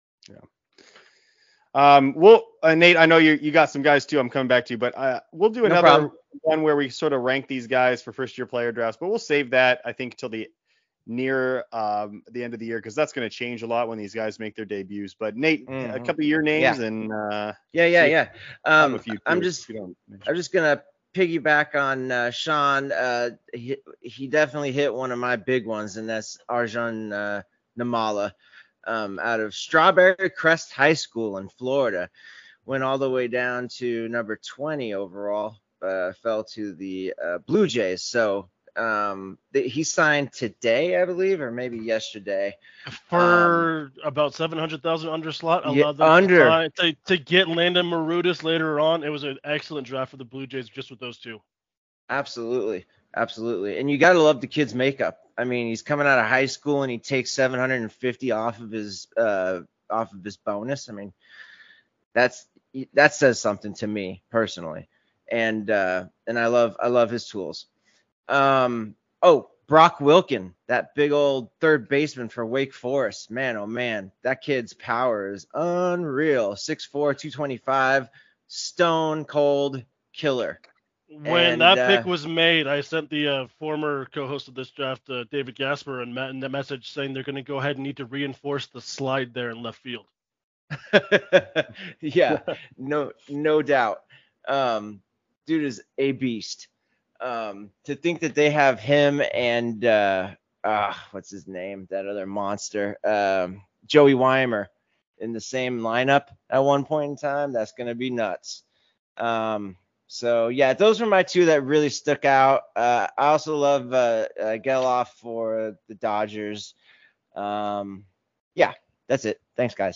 Um, well, uh, Nate, I know you you got some guys too. I'm coming back to you, but uh, we'll do No another problem. one where we sort of rank these guys for first year player drafts, but we'll save that I think till the near um, the end of the year because that's going to change a lot when these guys make their debuts. But Nate, a Mhm. couple of your names Yeah. and uh, Yeah, yeah, see- yeah. I have Um, a few I'm too, just if you don't- I'm just gonna piggyback on uh, Sean. Uh, he, he definitely hit one of my big ones, and that's Arjun uh, Namala um, out of Strawberry Crest High School in Florida. Went all the way down to number twenty overall. Uh, fell to the uh, Blue Jays. So um, th- he signed today, I believe, or maybe yesterday. For about seven hundred thousand under slot, Um, yeah, allowed them under. To, sign- to to get Landon Marudis later on. It was an excellent draft for the Blue Jays just with those two. Absolutely. Absolutely. And you got to love the kid's makeup. I mean, he's coming out of high school and he takes seven hundred fifty off of his uh off of his bonus. I mean, that's that says something to me personally. And uh, and I love I love his tools. Um, oh, Brock Wilken, that big old third baseman for Wake Forest. Man, oh man, that kid's power is unreal. six four, two twenty-five, stone cold killer. When And, that uh, pick was made, I sent the uh, former co-host of this draft, uh, David Gasper, and met in the message saying they're going to go ahead and need to reinforce the slide there in left field. Yeah, no, no doubt. Um, dude is a beast. Um, to think that they have him and uh, uh, what's his name? That other monster, um, Joey Weimer, in the same lineup at one point in time. That's gonna be nuts. Um, so yeah, those were my two that really stuck out. Uh, I also love uh, uh, Geloff for the Dodgers. Um, yeah, that's it. Thanks, guys.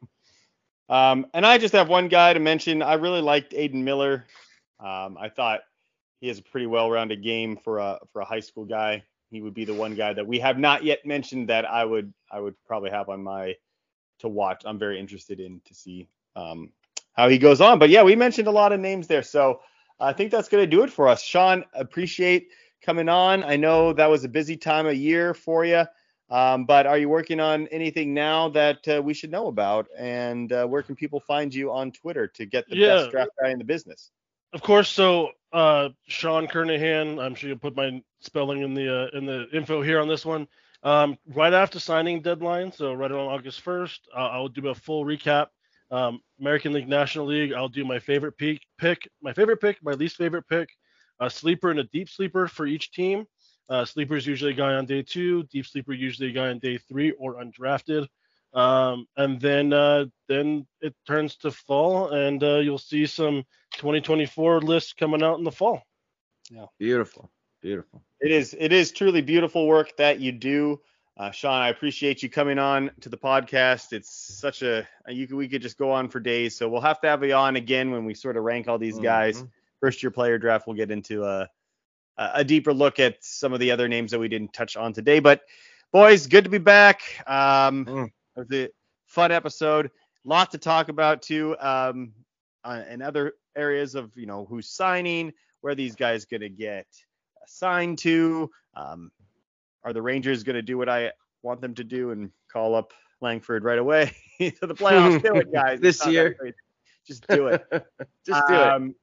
Um, and I just have one guy to mention. I really liked Aiden Miller. Um, I thought he has a pretty well-rounded game for a for a high school guy. He would be the one guy that we have not yet mentioned that I would I would probably have on my to watch. I'm very interested in to see um, how he goes on. But yeah, we mentioned a lot of names there, so I think that's going to do it for us. Sean, appreciate coming on. I know that was a busy time of year for you. Um, but are you working on anything now that uh, we should know about? And uh, where can people find you on Twitter to get the Yeah. best draft guy in the business? Of course. So uh, Sean Kernahan, I'm sure you'll put my spelling in the uh, in the info here on this one. Um, right after signing deadline, so right around August first, uh, I'll do a full recap. Um, American League, National League, I'll do my favorite pick, pick, my favorite pick, my least favorite pick, a sleeper and a deep sleeper for each team. Uh, sleeper is usually a guy on day two. Deep sleeper usually a guy on day three or undrafted. Um, and then uh, then it turns to fall, and uh, you'll see some twenty twenty-four lists coming out in the fall. Yeah, Beautiful, beautiful. it is. It is truly beautiful work that you do, uh, Sean. I appreciate you coming on to the podcast. It's such a you could, we could just go on for days. So we'll have to have you on again when we sort of rank all these guys. Mhm. First year player draft. We'll get into a a deeper look at some of the other names that we didn't touch on today. But boys, good to be back. Um, Mm. It was a fun episode. Lot to talk about too. Um, uh, in other areas of, you know, who's signing, where these guys going to get assigned to. Um, are the Rangers going to do what I want them to do and call up Langford right away to the playoffs? Do it, guys. This It's not that year. crazy. Just do it. Just do it. Um,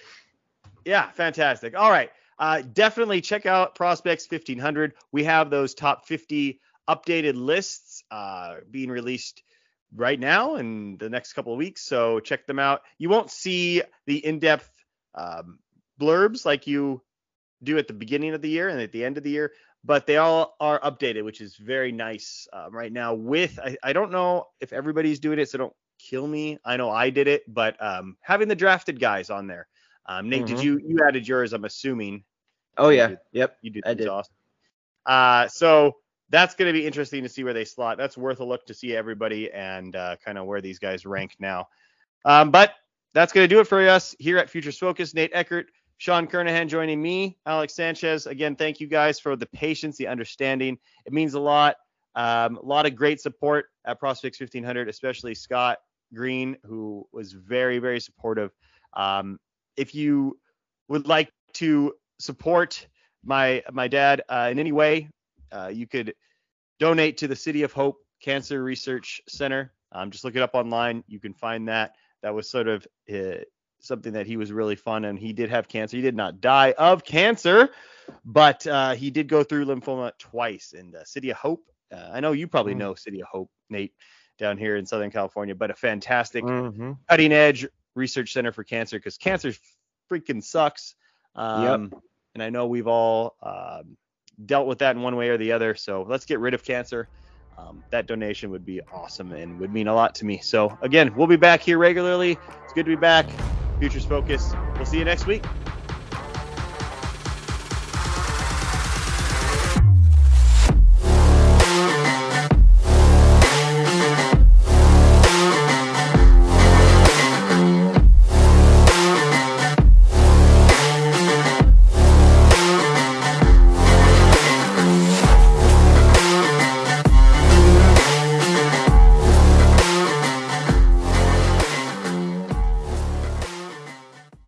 Yeah, fantastic. All right. Uh, definitely check out Prospects fifteen hundred. We have those top fifty updated lists uh, being released right now in the next couple of weeks. So check them out. You won't see the in-depth um, blurbs like you do at the beginning of the year and at the end of the year, but they all are updated, which is very nice um, right now. With I, I don't know if everybody's doing it, so don't kill me. I know I did it, but um, having the drafted guys on there. Um, Nate, Mhm. did you you added yours? I'm assuming. Oh You yeah. did. Yep. You did. I That's did. awesome. Uh, so that's going to be interesting to see where they slot. That's worth a look to see everybody and uh, kind of where these guys rank now. Um, but that's going to do it for us here at Futures Focus. Nate Eckert, Sean Kernahan joining me, Alex Sanchez. Again, thank you guys for the patience, the understanding. It means a lot. Um, a lot of great support at Prospects fifteen hundred, especially Scott Green, who was very, very supportive. Um, if you would like to support my my dad uh, in any way, uh, you could donate to the City of Hope Cancer Research Center. Um, just look it up online. You can find that. That was sort of uh, something that he was really fun, and he did have cancer. He did not die of cancer, but uh, he did go through lymphoma twice. And uh, City of Hope, uh, I know you probably know City of Hope, Nate, down here in Southern California, but a fantastic Mm-hmm. cutting edge research center for cancer, because cancer freaking sucks. Um, Yep. And I know we've all um, dealt with that in one way or the other. So let's get rid of cancer. Um, that donation would be awesome and would mean a lot to me. So again, we'll be back here regularly. It's good to be back. Futures Focus. We'll see you next week.